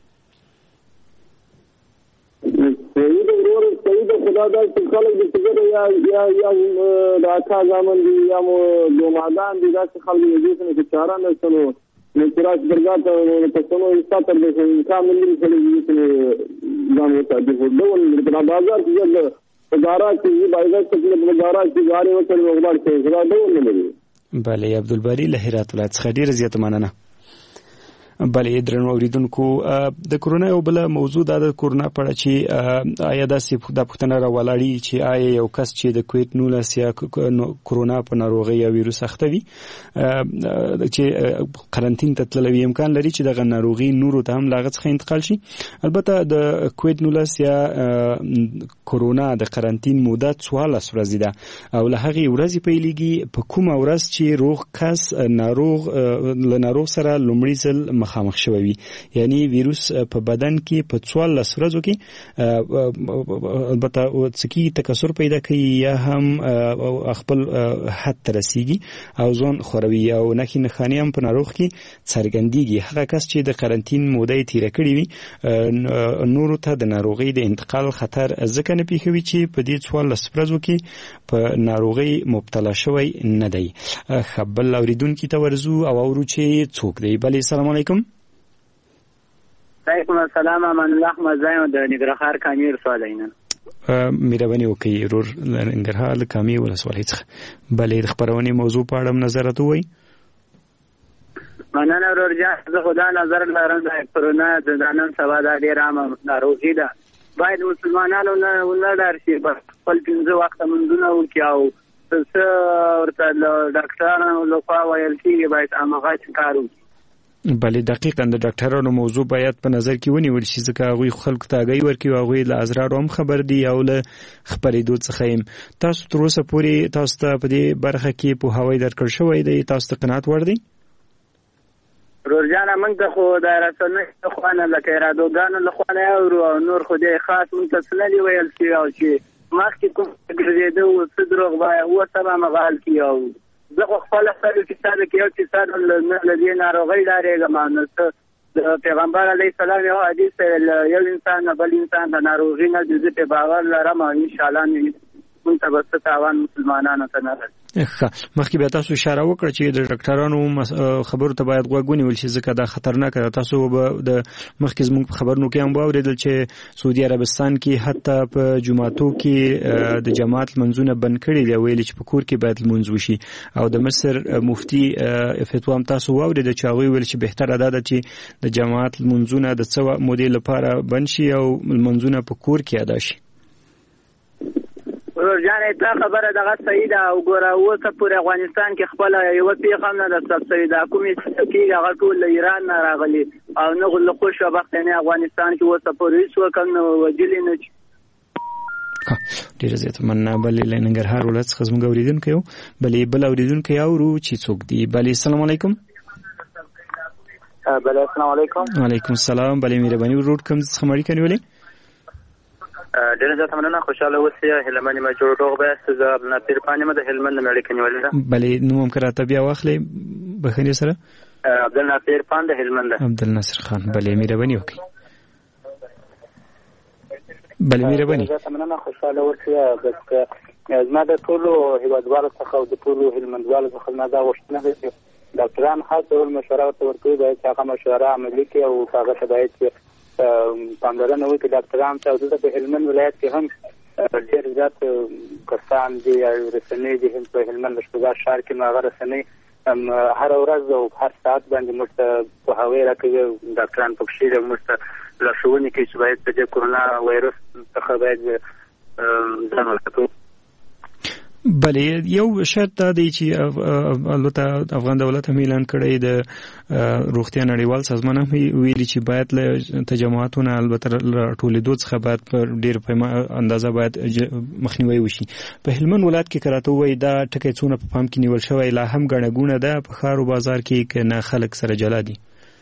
خدا دا چې خلک د څنګه یا راکا ځامن دي یا مو دومادان دي دا چې خلک دې څنګه چاره نه سلو نو تراش درګه ته څنګه ایستا تر دې کامل دي چې ځان وتا دي په ډول د بازار کې د اداره کې بازار کې د اداره کې غاړي وکړي وګړي چې دا ډول نه لري بله عبدالباری له هرات ولایت څخه ډیر زیات مننه بلې درنو اوریدونکو د کورونا یو بل موضوع د کورونا په اړه چې آیا د پښتنه راولاړي چې آیا یو کس چې د کووید 19 یا کورونا په ناروغي یا ویروس اخته وي چې قرنټین ته تللی امکان لري چې د ناروغي نورو ته هم لاغت څخه انتقال شي البته د کووید 19 یا کورونا د قرنټین موده 14 ورځې ده او له هغه ورځې پیلېږي په کومه ورځ چې روغ کس ناروغ سره لومړی ځل مخامخ شوی یعنی ویروس په بدن کې په 14 ورځو کې البته څکی تکثر پیدا کوي یا هم خپل حد ترسيږي او ځون خوروي او نخاني هم په ناروغ کې څرګندېږي هغه کس چې د قرنټین موده تیر کړی وي نورو ته د ناروغي د انتقال خطر ځکه نه پیښوي چې په دې 14 ورځو کې په ناروغي مبتلا شوی نه دی خبل اوریدونکو ته ورزو او اورو چې څوک دی بلې السلام علیکم وعلیکم السلام امان الله احمد زایم د نګرهار کامیر سوالینه مهرباني وکړئ رور نګرهار کامیر ولسوالۍ څخه بلې د خبرونې موضوع په اړه نظر ته وایي مننه ورجا زه خدا نظر لرم د کورونا د نن سبا د ډیر عام ناروغي ده باید مسلمانانو نه ولر شي خپل پنځه وخت منځونه وکړي او څه ورته ډاکټرانو لخوا ویل کېږي باید هغه کار وکړي بلې دقیقاً د ډاکټرانو موضوع باید په نظر کې ونیول شي ځکه هغوی خلکو ته آګاهي ورکوي او هغوی له ازرارو هم خبر دي او له خپرېدو څخه هم تاسو تر اوسه پورې تاسو ته په دې برخه کې پوهاوی درکړل شوی دی تاسو ته قناعت وړ دی رورجانه موږ ته خو د رسنۍ لخوا نه لکه رادیوګانو لخوا نه اورو او نور خو دې خاص موږ ته څه نه دي ویل شوي او چې مخکې کوم ګرځېده او څه دروغ به اوس هم همغه کي او زه خو خپله سره چې ساده کې یو چې ساده له دې ناروغۍ ډارېږم نو د پیغمبر علیه السلام یو حدیث یو انسان نه بل انسان د ناروغۍ نه د زه په باور لرم او انشاءالله موږ ته به څه تاوان مسلمانانو ته نه رسي مخکې به تاسو اشاره وکړه چې د ډاکټرانو خبرو ته باید غوږ ونیول شي ځکه دا خطرناک ده تاسو به د مخکې زموږ خبرونو کې هم واورېدل چې سعودي عربستان کې حتی په جمعاتو کې د جماعت منځونه بند کړي دي ویل چې په کور کې باید لمونځ وشي او د مصر مفتي فتوا هم تاسو واورېدل چې هغه ویل چې بهتره ده چې د جماعت منځونه د څو مودې لپاره بند شي او منځونه په کور کې ادا شي ورجانه تا خبره دغه صحیح ده او ګوره اوسه پورې افغانستان کې خپل یو پیغام نه د سبسایډ کومې کې هغه ټول ایران نه راغلي او نه غل خوشو وخت نه افغانستان کې اوسه پورې څو کم وجلی نه ډیر زیات مننه بلې لنګرهار ولایت څخه زموږ اوریدونکو یو بلې بل اوریدونکو یو ورو چې څوک دی بلې السلام علیکم بلې السلام علیکم وعلیکم السلام بلې مهرباني ورور کوم څه خبرې کوي ډېر زیات مننه خوشاله اوسئ هلمند ما جوړ روغ به زه عبدالناصر پانی ما د هلمند مې اړیکه نیولې ده بلې نو هم کراته بیا واخلې بخښنې سره عبدالناصر پان د هلمند عبدالناصر خان بلې مهرباني وکړئ بلې مهرباني زه مننه خوشاله اوسئ بس زما د ټولو هیوادوالو څخه او د ټولو هلمندوالو څخه ما دا غوښتنه ده چې ډاکټران خاص ډول مشوره ورته ورکوي باید چې هغه مشوره عملي کړي او هغه ته باید پاملرنه وکړي ډاکټران ته دلته په هلمند ولایت کې هم ډېر زیات کسان دي او رسنۍ دي هم په هلمند شپږ شهر کې هغه رسنۍ هر ورځ او هر ساعت باندې موږ ته پوهاوی راکوي ډاکټران پکښې دي موږ ته لارښوونې کوي چې باید په دې کورونا وایرس څخه باید ځان وساتو. بلې یو شرط دا دی چې البته افغان دولت هم اعلان کړی د روغتیا نړیوال سازمان هم ویلي چې باید له تجمعاتونه البته ټولېدو څخه باید په ډېر اندازه باید مخنیوی وشي. په هلمند ولایت کې کراته وایي دا ټکی څونه په پام کې نیول شوی لا هم ګڼه ګوڼه ده په ښار او بازار کې که نه خلک سره جلا دي؟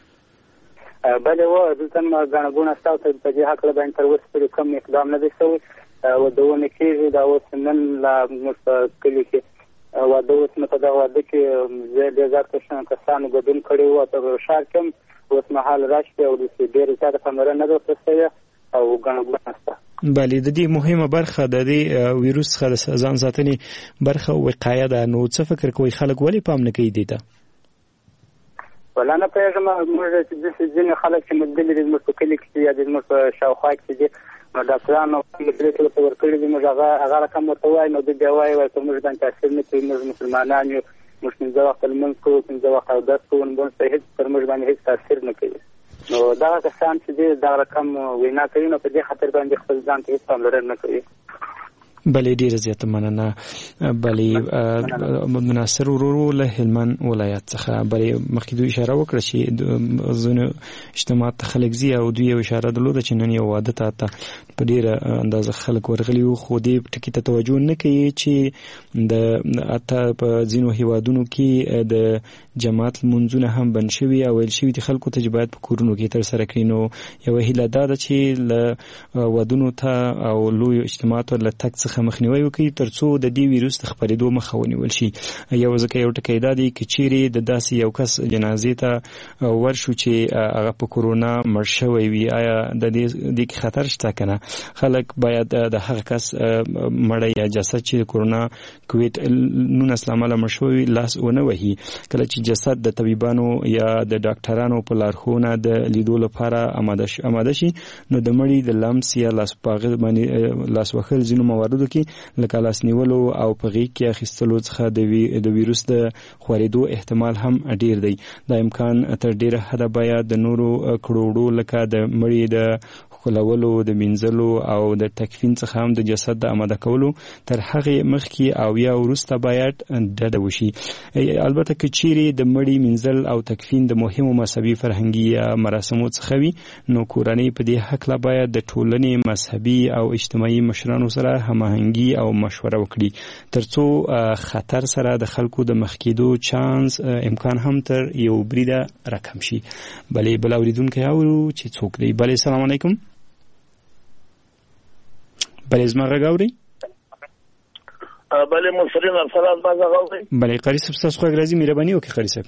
بلې دلته ګڼه ګوڼه شته او په دې هکله باندې تر اوسه پورې کوم اقدام نه دی شوی. ودونه کېږي دا اوس نن لا موږ په کلي کې واده اوس نو په دغه واده کې ډېر زیات کسانو ګډون کړی وو په ښار کې هم اوس مهال راشي او ډېر زیاته پاملرنه نه ده ورته شوې او ګڼه ګوڼه شته. بلې د دې مهمه برخه د دې ویروس څخه د ځان ساتنې برخه وقایه ده. نو څه فکر کوئ خلک ولې پام نه کوي دې ته؟ ولا نه پوهېږم موږ چې ځینې خلک چې مدلي دي زموږ په کلي کې یا زموږ په شاوخوا کې دي نو ډاکټرانو پرېکړه ورکړې دي موږ هغه رقم ورته وایي نو دوی بیا وایي که موږ باندې تاثیر نه کوي موږ مسلمانان یو موږ 15 وخته لمونځ کوو 15 وخته اودس کوو نو څه هېڅ پر موږ باندې هېڅ تاثیر نه کوي. نو دغه کسان چې دي دغه رقم وینا کوي نو په دې خاطر باندې خپل ځان ته هېڅ پاملرنه نه کوي. بلې ډیره زیاته مننه. بلې مناصر ورورو له هلمند ولایت څخه بلې مخکې دوی اشاره وکړه چې ځینو اجتماعات ته خلک ځي او دوی یو اشاره درلوده چې نن یو واده ته په ډیره اندازه خلک ورغلي وو خو دې ټکي ته توجه نه کوي چې د اته په ځینو هیوادونو کې د جماعت لمونځونه هم بند شوي او ویل شوي دي خلکو ته چې باید په کورونو کې ترسره کړي. نو یوه هیله دا ده چې له ودونو ته او لویو اجتماعاتو له تګ څخه مخنیوی وکړي ترڅو د دې ویروس د خپرېدو مخه ونیول شي. یو ځکه یو ټکی دا دی که چیرې د داسې یو کس جنازې ته ورشو چې هغه په کورونا مړ شوی وي آیا د دې کې خطر شته که نه؟ خلک باید د هغه کس مړی یا جسد چې کورونا کوویډ 19 له امله مړ شوی وي لاس ونه وهي. کله چې جسد د طبيبانو یا د ډاکټرانو په لارښوونه د لیدو لپاره آماده شي نو د مړي د لمس یا لاس پاغه باندې لاس وهل ځینو مواردو کې لکه لاس نیولو او په غېږ کې اخیستلو څخه د ویروس د خورېدو احتمال هم ډیر دی. دا امکان تر ډیره حده باید د نورو کړوړو لکه د مړي د خلولو د مینځلو او د تکفین څخه هم د جسد د آماده کولو تر هغه مخکې او یا وروسته باید ډډه وشي. البته که چیرې د مړي مینځل او تکفین د مهمو مذهبي فرهنګي یا مراسمو څخه وي نو کورنۍ په دې حق باید د ټولنې مذهبي او اجتماعي مشرانو سره هماهنګي او مشوره وکړي ترڅو خطر سره د خلکو د مخ کېدو چانس امکان هم تر یو بریده راکم شي. بلې بل اوریدونکي اورو چې څوک دی. بلې سلام علیکم. بلې زما غږ اورئ؟ بلې مرسلین ارسلان ما غږ اورئ؟ بلې قاری صاحب ستاسو غږ راځي مهرباني وکړئ قاری صاحب.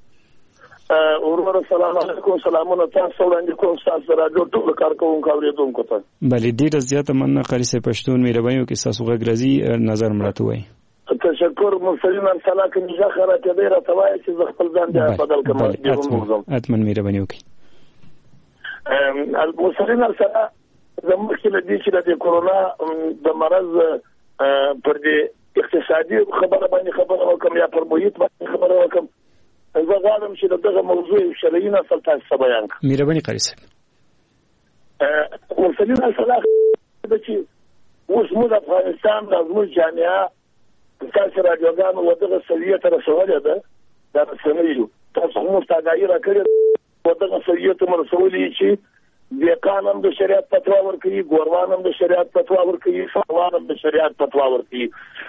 ورور السلام علیکم سلامونه تاسو وړاندې کوم تاسو راډیو ټول کارکونکو اوریدونکو ته. بلې ډیره زیاته مننه قاری صاحب پښتون مهرباني وکړئ تاسو غږ راځي نظر مراته وایي. تشکر مرسلین ارسلان کې مجه خراته دی راځوي چې خپل ځان دی بدل کوم. اتمن مهرباني وکړئ. مرسلین ارسلان زموږ کې د دې چې د کورونا د مرض پر دې اقتصادي خبره باندې خبره وکم یا پر محیط باندې خبره وکم زه غواړم چې دغه موضوع شرعي نسل تاسو بیان کړم. مهرباني قاری صاحب. مرسلین ارسلان چې اوس موږ افغانستان د زموږ جامعه تاسو راډیوګانو ودغه سویه تر رسولې ده دا رسنیو تاسو هم تاګای راکړي ودغه سویه ته مرسولې چې د قانون د شریعت فتوا ورکړي ګوروان هم د شریعت فتوا ورکړي فقوان هم د شریعت فتوا ورکړي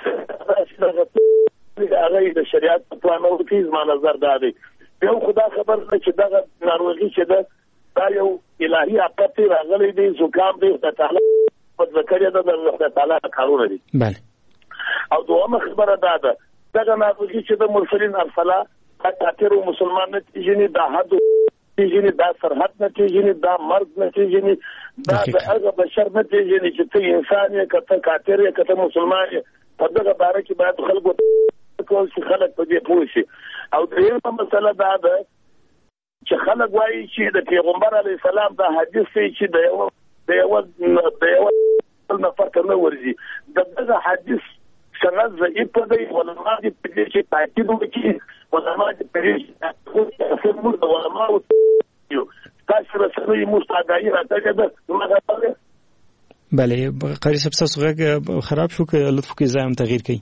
هغه د شریعت فتوا نو ورکړي زما نظر دا دی یو خدا خبر نه چې دا ناروغي چې دا یو الهي آفت راغلی دی زکام دی د تعالی په ذکر د الله تعالی کارونه دي. بله او دوامه خبره دا ده دا ناروغي چې د مرسلین ارسلا کافر او مسلمان نه تیجنی دا حد تیجنی دا سرحد نه تیجنی دا مرګ نه تیجنی دا هغه بشر نه تیجنی چې ته انسان یې کته کافر یې کته مسلمان یې په دغه باره کې باید خلکو کول چې خلک په دې پوه شي. او دغه مسله دا ده چې خلک وایي چې د پیغمبر علی السلام دا حدیث چې د یو نفر ته نه ورځي دغه حدیث څنګه ضعیف دی ولما دې په دې چې تاکید وکړي علما چې پرې موږ د علماو یو تاسو رسنۍ موږ ته آگاهي راکړې ده. بله قاری صاحب تاسو غږ خراب شو که لطف وکړئ ځای هم تغییر کړئ.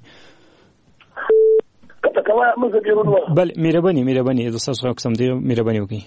بله مهرباني تاسو غږ سم دی مهرباني وکړئ.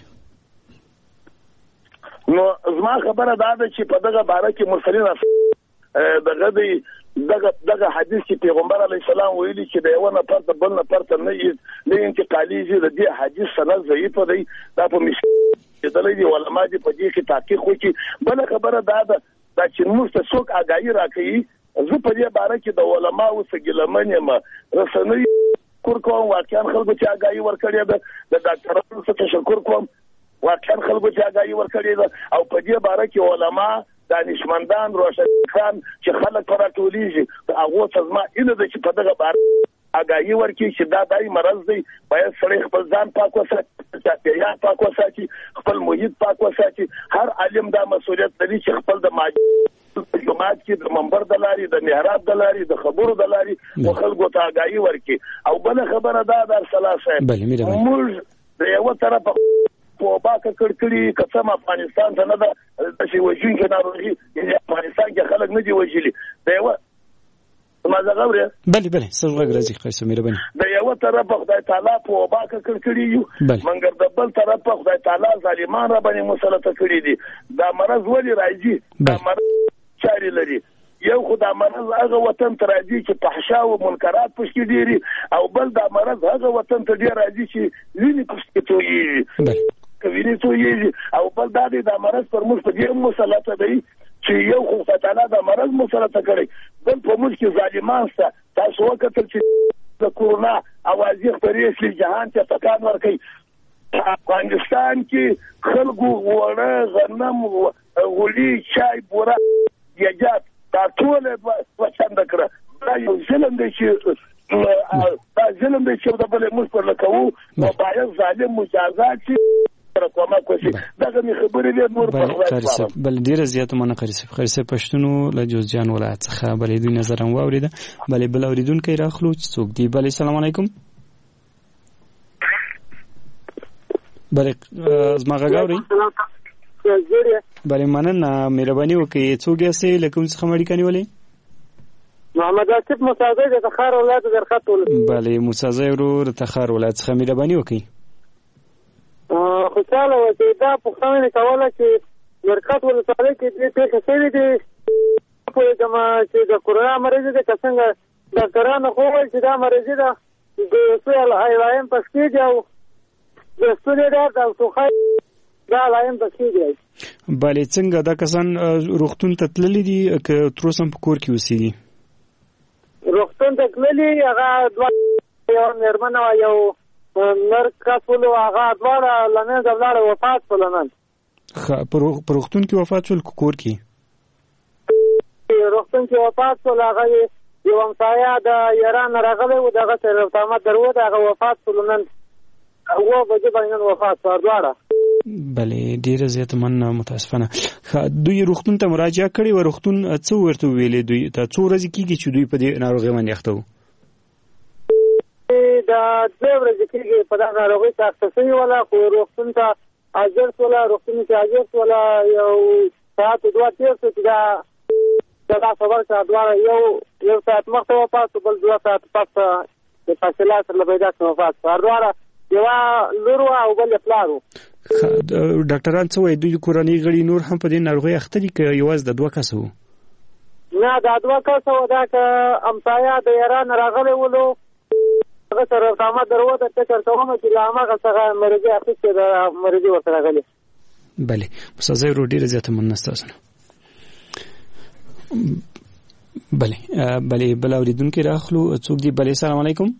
نو زما خبره دا ده چې په دغه باره کې مرسلین دغه حدیث چې پیغمبر علیه السلام ویلي چې د یو نفر د بل نفر ته نه انتقالیږي د دې حدیث سند ضعیف دی. دا په مشکل دی علما دې په دې کې تحقیق وکړي. بل خبره دا ده چې موږ ته څوک آگاهي راکړي. زه په دې باره کې د علماو څخه ګیلمن یم. رسنۍ شکر کوم واقعا خلکو ته آگاهي ورکړې ده. د ډاکټرانو څخه تشکر کوم واقعا خلکو ته آگاهي ورکړې ده. او په دې باره کې علما دانشمندان روشنفکران چې خلک پر راټولېږي هغه څه زما اله ده چې په دغه باره آگاهي ورکړي چې دا دای مرض دی. باید سړی خپل ځان پاک وساتي، چاپیریال پاک وساتي، خپل محیط پاک وساتي. هر عالم دا مسؤلیت لري چې خپل د جماعت کې د منبر د لارې د محراب د لارې د خبرو د لارې خلکو ته آگاهي ورکړي. او بل خبره دا د ارسلا صاحب موږ د یو طرف په باکه کړکړي قسم افغانستان ته نه ده د شي وجین کې ناروغي افغانستان کې خلک نه دی وجلی. د یو ما زغوره بله څنګه راځي خاصه مهرباني. د یو طرف خدای تعالی په باکه کړکړي یو منګر د بل طرف خدای تعالی ظالمان را باندې مسلط کړی دي. دا مرض ولې راځي؟ دا مرض چاري لري. یو خدای مرض هغه وطن ته راځي چې فحشا او منکرات پښې ډيري، او بل دا مرض هغه وطن ته ډیر راځي چې ویني پښې توي کوي توي. او بل دا مرض پر موږ په دې مسلط دی چې یو خدای تعالی دا مرض مسلط کړی، بل په موږ کې ظالمان سره. تاسو وکړئ چې د کورونا اوازې خبرې شي جهان ته تکان ورکړي. افغانستان کې خلکو وړه غنم غولي چای بوره یجات دا ټول وڅنډ کړه. دا یو ظلم دی چې د بل موږ پر لکو نو باید ظالم مجازات شي. دغه می خبرې دې نور په وایي. بل ډیره زیاته مننه قاری صاحب پښتونو له جوزجان ولایت څخه بلې دوی نظر هم واوریده. بلې بل اوریدونکو راخلو چې څوک دی. بلې سلام علیکم. بلې زما غږ اوري؟ بلې مننه مهرباني وکړئ. څوک یاستئ له کوم څخه اړیکه نیولې؟ محمد آصف موسازی د تخار ولایت درخت ولایت. بلې موسازی ورور تخار ولایت څخه مهرباني وکړئ. خوشاله و چې دا پوښتنه کوله چې درخت ولسوالۍ کې دې پیښه شوې دي په جما چې د کورونا مریض دي څنګه ډاکټرانو خو وایي چې دا مریض ده د سوال هایلایم پښې دی او د سولې دا توخای دا هایلایم پښې دی. بلې څنګه دا کسان روغتون ته تللي دي که تر اوسه په کور کې اوسېږي؟ روغتون ته تللي هغه دوه یو مېرمن او یو نرکاسولو هغه دواړه لنن دبلاره وفات شول. په روغتون کې وفات شول کور کې؟ روغتون کې وفات شول. هغه یو همسایه د ایران راغلی و دغه سره تامه درو هغه وفات شول. نن هغه بجې باندې وفات شول دواړه. بلې ډیره زیاته مننه متاسفانه. دوی روغتون ته مراجعه کړې و. روغتون څه ورته ویلې دوی ته؟ څو ورځې کېږي چې دوی په دې ناروغۍ باندې اخته وو؟ دا 2 ورځې کېږي په دغه ناروغۍ ته اخته شوي وله، خو روغتون ته حاضر شوله. روغتون کې حاضر شوله یو ساعت 2 تېر شو چې دا خبر چې دواړه یو ساعت مخته وفات شو، بل 2 ساعت پس د فاصله سره له پیدا څخه وفات شو. دواړه یوه لور وه او بل یې پلار و. ډاکټران څه وایي دوی کورنۍ غړي نور هم په دې ناروغۍ اخته دي که یوازې د 2 کسه وو؟ نه دا 2 کسه وو. دا که همسایه د ایران راغلی ولو هغه سره تامه درو د فکر کوم چې له هغه څخه مریضي اخیستې د مریضي ورته راغلي. بلې موسازی ورو ډېره زیاته مننه ستاسو نه. بلې بل اورېدونکي راخلو. څوک دی؟ بلې سلام علیکم.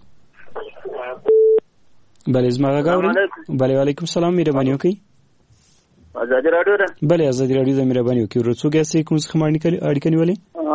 بلې زما غږ اورئ؟ بلې وعلیکم السلام. مهرباني وکړئ. ازادي راډیو ده؟ بلې ازادي راډیو ده. مهرباني وکړئ. ورو څوک یاستئ کوم څخه اړیکه نیولې؟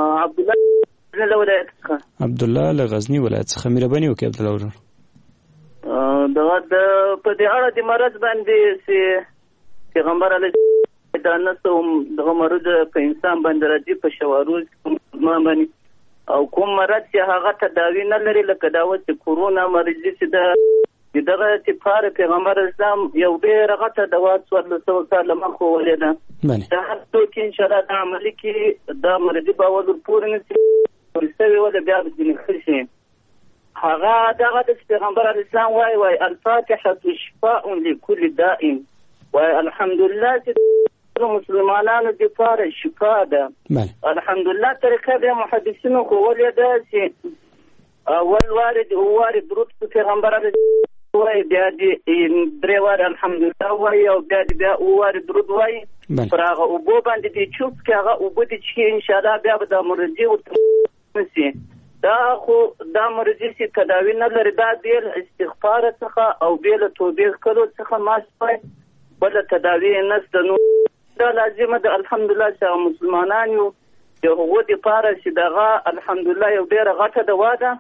عبدالله له غزني ولایت څخه. مهرباني وکړئ عبدالله ورور. دغه په دې اړه د مرض باندې چې پیغمبر علیه دا نسو دغه مرض په انسان باندې راځي په شواروز باندې او کوم مرض چې هغه تداوی نه لري لکه دا و چې کورونا مرض چې د دغه لپاره پیغمبر اسلام یو ډېره غټه دوا 1400 کاله مخکې ولیده دا هر څوک انشاءالله د عملي کې دا مرضي به ولور پورې نه شي ولا بیا به ځینې ښه شي هغه دغه د پیغمبر اسلام وایي الفاتحة شفاء لكل داء وایي الحمدلله چې مسلمانانو لپاره شفا ده الحمدلله طریقه د محدثینو ښوولې ده چې اول وارد درود په پیغمبر وای بیا دې درې واره الحمدلله وای او بیا واره درود وای پر هغه اوبو باندې دې چوپ کې هغه اوبو دې چې انشاءالله بیا به د مرضي ورته نسي دا خو دا مرضي چې تداوي نه لري دا بیل استغفار څخه او بیل توبې کولو څخه ماسپای بل تداوي نشته نو دا لازمه ده الحمدلله چې مسلمانان یو هغه دې پاره چې دغه الحمدلله یو ډېره غټه دوا ده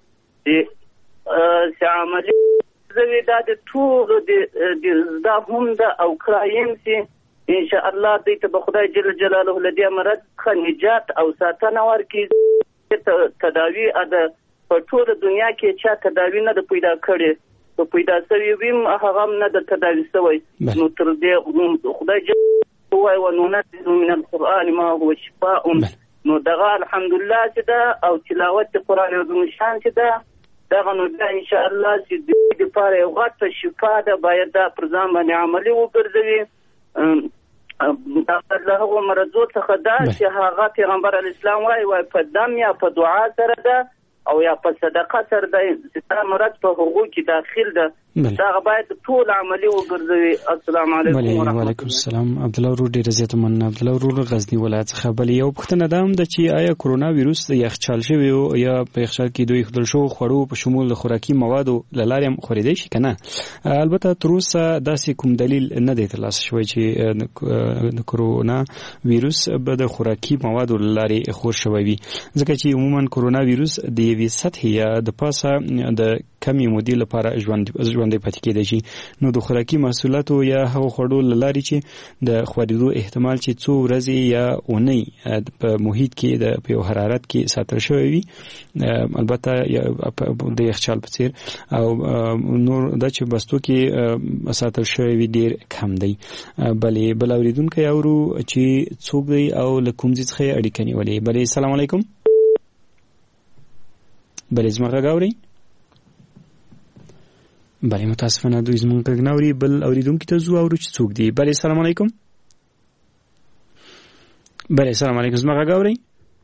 چې عملي زوی دا د ټولو د زده هم ده او کرایم چې انشاءالله دوی ته به خدای جل جلاله له دې مرض څخه نجات او ساتنه ورکړي تداوي ده په ټوله دنیا کې چا تداوي نه ده پیدا کړې په پیدا شوي ویم هغه هم نه ده تداوي شوی نو تر دې خدای جل وایي وننزل من القرآن ما هو شفاء نو دغه الحمدلله چې ده او تلاوت د قرآن عظیم شان چې ده دغه نو دا انشاءالله چې د دې لپاره یو غټه شفا ده باید دا پر ځان باندې عملي وګرځوي دا له هغو مرضو څخه دا چې هغه پیغمبر اسلام وایي په دم یا په دعا سره ده او یا په صدقه سره ده چې دا مرض په هغو کې داخل ده دا باید ټول عملي وګرځوي السلام علیکم وعلیکم السلام عبدالله ورور ډېره زیاته مننه عبدالله ورور غزني ولایت څخه بل یو پوښتنه دا هم ده چې آیا کرونا ویروس یخچال شوی یا په یخچال کې دوی ایښودل شوو خوړو په شمول د خوراکي موادو له لارې هم خورېدی شي که نه البته تر اوسه داسې کوم دلیل نه دی ترلاسه شوی چې د کرونا ویروس به د خوراکي موادو له لارې خور شوی وي ځکه چې عموما کرونا ویروس د یوې سطحې یا د پاسه د کمې مودې لپاره ژوندی پاتې کېدی شي نو د خوراکي محصولاتو یا هغو خوړو له لارې چې د خورېدو احتمال چې څو ورځې یا اونۍ په محیط کې په یو حرارت کې ساتل شوی وي البته د یخچال په څیر او نور دا چې بستو کې ساتل شوی وي ډېر کم دی بلې بل اورېدونکی اورو چې څوک دی او له کوم ځای څخه یې اړیکه نیولې بلې السلام علیکم بلې زما غږ اورئ بلې متاسفانه دوی زموږ غږ نه اوري بل اورېدونکي ته ځو اورو چې څوک دی بلې السلام علیکم بلې السلام علیکم زما غږ اورئ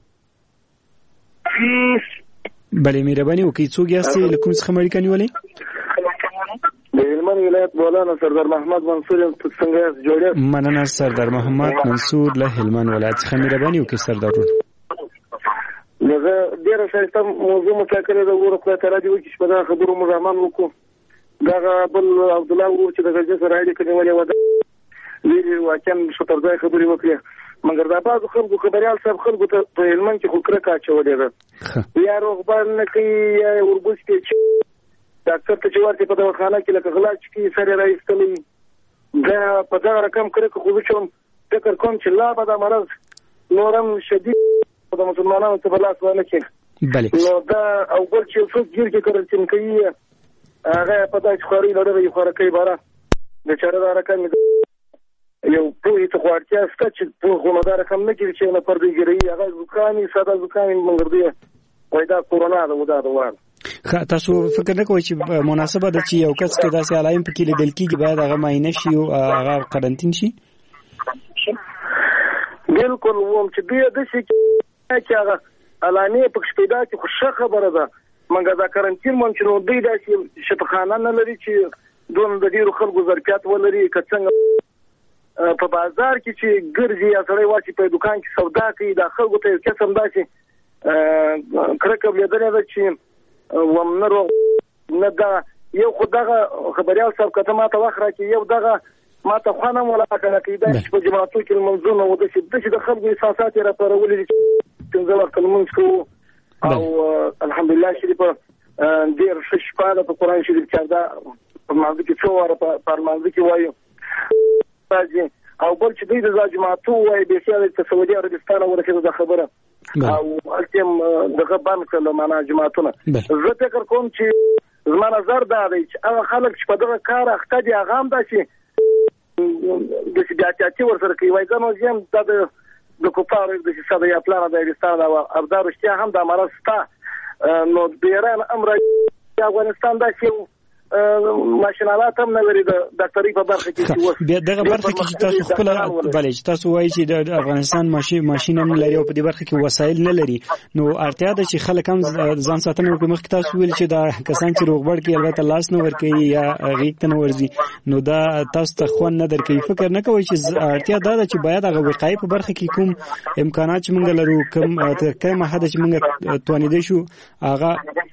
بلې مهرباني وکړئ څوک یاستئ له کوم څخه اړیکه نیولې د هلمند ولایت مولانا سردار محمد منصور یم څنګه یاست جوړ یاست مننه سردار محمد منصور له هلمند ولایت څخه مهرباني وکړئ سردار دغه ډېره ښایسته موضوع مطرح کړې ده ګوره خدای تعالی دې وکړي چې په دغه خبرو موږ عمل وکړو دغه بل عبدالله ورور چې د غزې سره اړیکه نیولې وه ډېرې واقعا شتر ځای خبرې وکړې مګر دا بعضو خلکو خبریال صاحب خلکو ته په هلمند کې خو کرکه اچولې ده یا روغبړ نه کوي یا وربوسکې ډاکټر ته چې ورته په دواخانه کې لکه غلا چې کوي سر یې راایستلی دا په دغه رقم کرکه خو زه چې فکر کوم چې لا به دا مرض نور هم شدید د مسلمانانو څخه لاس ونه کړي نو دا او بل چې څوک ګیر کې کرچن کوي هغه په داسې خوارۍ لړۍ خوراکۍ باره بیچاره دا رقم یو پوهې ته خو اړتیا شته چې پوه خو نو دا رقم نه کړي چې نه پردې ګیروي هغه زکام یې ساده زکام یې مګر دی وایي دا کورونا ده و دا د وار تاسو فکر نه کوئ چې مناسبه ده چې یو کس کې داسې علایم پکې لیدل کېږي باید هغه معاینه شي او هغه قرنطین شي بالکل وم چې دوی داسې چې هغه علامې پکې پیدا کړي خو ښه خبره ده مګر دا قرنطین مونږ چې نو دوی داسې شفاخانه نه لري چې دونه د ډېرو خلکو ظرفیت ولري که څنګه په بازار کې چې ګرځي یا سړی واچي په دوکان کې سودا کوي دا خلکو ته یو قسم داسې کرکه لیدلې ده چې وم نه روغ نه دغه یو خو دغه خبریال صاحب که ته ما ته وخت راکړي یو دغه ما ته خوانه ملاقات کوي دا چې په جماعتو کې لمونځونه و داسې د خلکو احساسات یې راپارولي دي چې پنځه وخته لمونځ کوو او الحمدلله شریفه ډېر ښه شپه ده په قرآن شریف کې دا په لمانځه کې څو واره په لمانځه کې وایو او بل چې دوی د جماعتو وایي بېخیاله چې سعودي عربستان ورسېده دا خبره او هلته هم دغه بند کړل معنا جماعتونه زه فکر کوم چې زما نظر دا دی چې هغه خلک چې په دغه کار اخته دي هغه هم داسې داسې بې احتیاطي ورسره کوي وایي زه نو یم دا د کفارو داسې د یا پلانه د عربستان او دا رښتیا هم دا مرض شته نو د ایران امر افغانستان داسې یو ماشینالات هم نه لري د ډاکټرۍ په برخه کې بیا دغه برخه کې چې تاسو خپل بلې چې تاسو وایي چې د افغانستان ماشین هم لري او په دې برخه کې وسایل نه لري نو اړتیا ده چې خلک هم ځان ساتنه وکړي مخکې تاسو ویل چې دا کسان چې روغبړ کې البته لاس نه ورکوي یا غیږ ته نه ورځي نو دا تاسو ته خوند نه درکوي فکر نه کوئ چې اړتیا دا ده چې باید هغه وقایې په برخه کې کوم امکانات چې موږ لرو کوم تر کومه حده چې موږ توانیدای شو هغه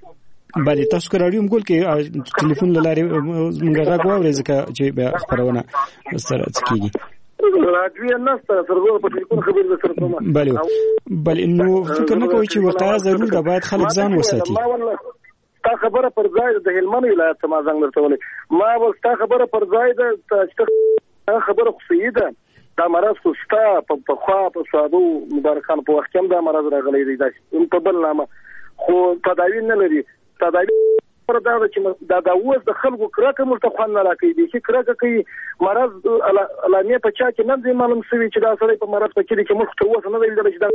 بله تاسو که راډیو مګول کې ټلیفون له لارې موږ غږ واورئ ځکه چې بیا خپرونه سره څه کېږي راډیو نشته سرور په ټلیفون خبرې سره کومه بله نو فکر نه کوئ چې وقایه ضرور ده باید خلک ځان وساتي ستا خبره پر ځای ده د هلمند ولایت ته ما زنګ درته ولی ما ویل ستا خبره پر ځای ده چې خبره خو صحیح ده دا مرض خو شته پخوا په صحابو مبارکانو په وخت کې هم دا مرض راغلی دی داسې په بل نامه خو تداوی نه لري تداوی پر دا چې دا اوس د خلکو کرکه مستخوان نه راکړي دي چې کرکه کوي مرض علامه په چا کې نه دی معلوم شوی چې دا سړی په مرض په کې دي چې مخ ته اوس نه دی چې دا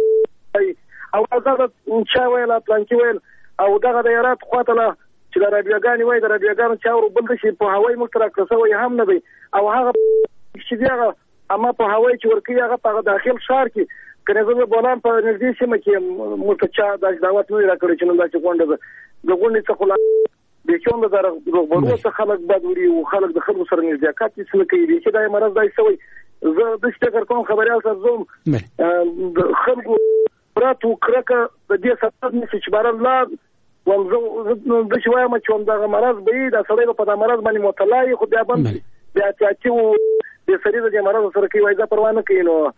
او هغه چا ویل پلان کې ویل او دغه د یارات خواته چې د رادیوګانې وای د رادیوګانو چا ور بل شي په هوای مشترک رسوي هم نه دی او هغه چې هغه اما په هوای چې ورکی هغه په داخل ښار کې کنه زه بولم په نږدې سیمه کې متچا د دعوت نه راکړي چې نن دا چې کوند د غونډې څخه د چوند د روغبړو څخه خلک بدوري او خلک د خلکو سره نزدېکات څه کوي چې دا مرض دای شوی زه د څه کوم خبريال سره زوم د خلکو پراتو کرکه د دې سبب نشي چې بار الله ونزو د شويه ما چې دا مرض به دا سړی په دا مرض باندې مطلعي خو بیا باندې بیا چې د سړي د مرض سره کوي وایي دا پروا نه کوي نو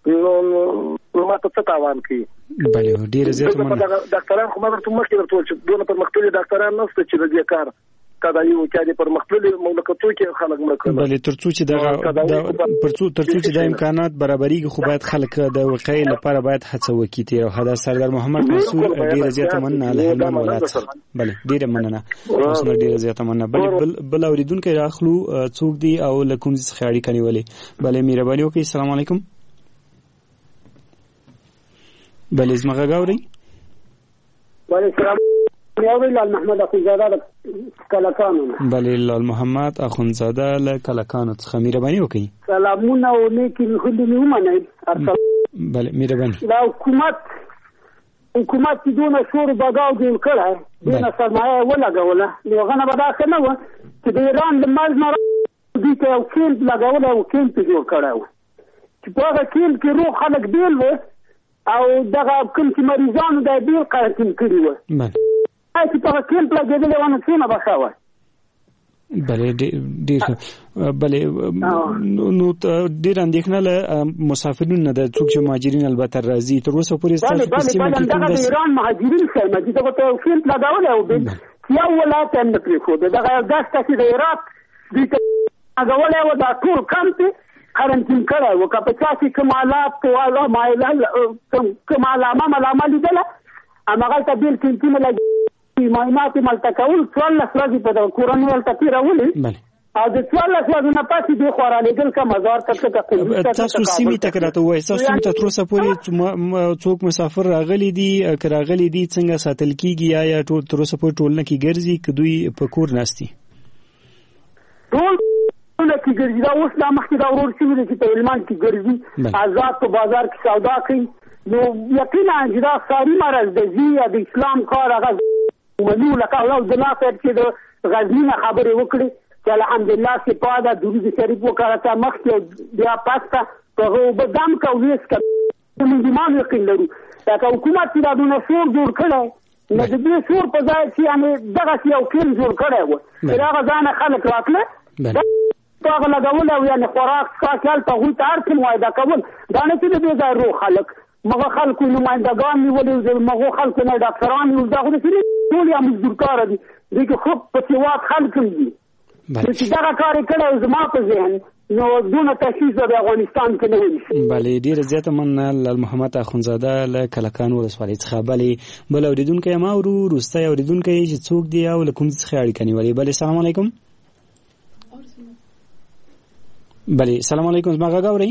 ما ته څه تاوان کوي بله ډیره زیاته مننه ډاکټران خو مګر ته مخکې درته چې دونه پر مختلف ډاکټران نشته چې د دې کار کدا یو چې پر مختلف مملکتونو کې خلک مرکه بله ترڅو چې ترڅو چې د امکانات برابرېږي خو باید خلک د وقایې لپاره باید هڅه وکړي او حضرت سردار محمد رسول ډیره زیاته مننه له هلمند ولایت څخه بله ډیره مننه اوس نو ډیره زیاته مننه بل اوریدونکو راخلو څوک دی او له کوم څه اړیکه نیولې بله مهرباني وکړئ السلام علیکم بله زما غږ اورئ وعلیکم السلام لال محمد اخونزاده له کلکانو بله لال محمد اخونزاده له کلکانو څخه مهرباني وکړئ سلامونه او نیکی خدای مې ومنئ بله مهرباني دا حکومت چې دونه شور بګاو جوړ کړی دونه سرمایه ولګوله نو هغه نه به داسې نه وه چې د ایران د مرز نه دوی ته یو کیمپ لګولی او کیمپ یې جوړ کړی و چې په هغه کیمپ کې روغ خلک بیل وو او دغه کوم چې مریضانو د بیل قرنطین کړي وو چې په کیمپ لګېدلې ونه څونه به ښه وه بله ډېر بله نو ډېر اندېښنه له مسافرینو نه ده څوک چې مهاجرین البته راځي تر اوسه پورې ستاسو په سیمه کې دغه د ایران مهاجرین ښیمه چې دغه ته یو کیمپ لګولی او یو ولایت هم نه پرېښوده دغه داسې چې د عراق دوی ته لګولی و دا ټول کمپ قرنطین کړی و که په چا چې کوم حالات کوم علامه لیدله هماغلته بیل کیمپونه لګي معاینات یې ملته کول 14 ورځې په دغه کورنۍ هلته تېرولې او د 14 ورځو نه پسې دوی خو رالېږل که مزار ته تاسو سیمې ته که راته ووایئ ستاسو سیمې ته تر اوسه پورې څوک مسافر راغلي دي که راغلي دي څنګه ساتل کېږي یا تر اوسه پورې ټولنه کې ګرځي که دوی په کور ناست دي ټولنه کې ګرځي دا اوس لا مخکې دا ورور شوي دی چې په هلمند کې ګرځي آزاد په بازار کې سودا کوي نو یقینا چې دا ښاري مرض د زی یا د اسلام کار هغه منو لکه عبدالله صاحب چې د غزني نه خبرې وکړې چې الحمدلله سپاه ده درود شریف وکړه ته مخکې بیا پاسته په هغه اوبه دم که او ویس که موږ ایمان یقین لرو لکه حکومت چې دا دونه شور جوړ کړی نو د دې شور په ځای چې یعنې دغسې یو کیم جوړ کړی و چې هغه ځانه خلک راتله هغه لګول او یعنې خوراک څښاک هلته هغوی ته هر څه معاهده کول دا نه چې د دې ځای روغ خلک مغه خلکو نمایندګان نیولي د مغو خلکو نه ډاکټران نیول دا خو د سړي ټول یا مزدورکاره دي دوی کې خو په سواد خلک دي چې دغه کار یې کړی زما په ذهن نو دونه تشویش به افغانستان کې نه ونیسي. بله ډېره زیاته مننه لال محمد اخندزاده له کلکان ولسوالۍ څخه. بل اورېدونکی ما وروستی اورېدونکی چې څوک دی او له کوم څخه اړیکه نیولې. بله سلام علیکم. بله سلام علیکم، زما غږ اورئ؟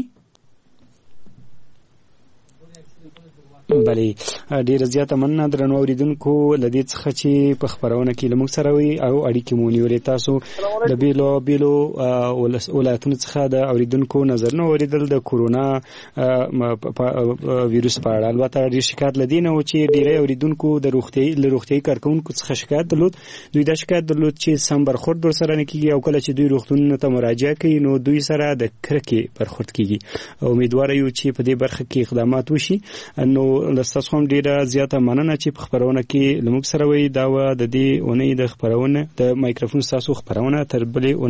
بله ډیره زیاته مننه درنو اوریدونکو له دې څخه چې په خبرونه کې له موږ سره وي او اړیکې مو نیولې. تاسو د بیلو ولایتونو څخه د اوریدونکو نظرونه اوریدل د کورونا ویروس په اړه. البته ډېر شکایت له دې نه و چې ډېری اوریدونکو د روغتیایي کارکوونکو څخه شکایت درلود. دوی دا شکایت درلود چې سم برخورد ورسره نه کېږي او کله چې دوی روغتونونو ته مراجعه کوي نو دوی سره د کرکې برخورد کېږي. امیدواره یو چې په دې برخه کې اقدامات وشي. نو لستاسو هم ډیره زیاته مننه چې په خبرونه کې لموږ سره وي. دا و د دې اونۍ د خبرونه د مایکروفون تاسو خبرونه تر بلې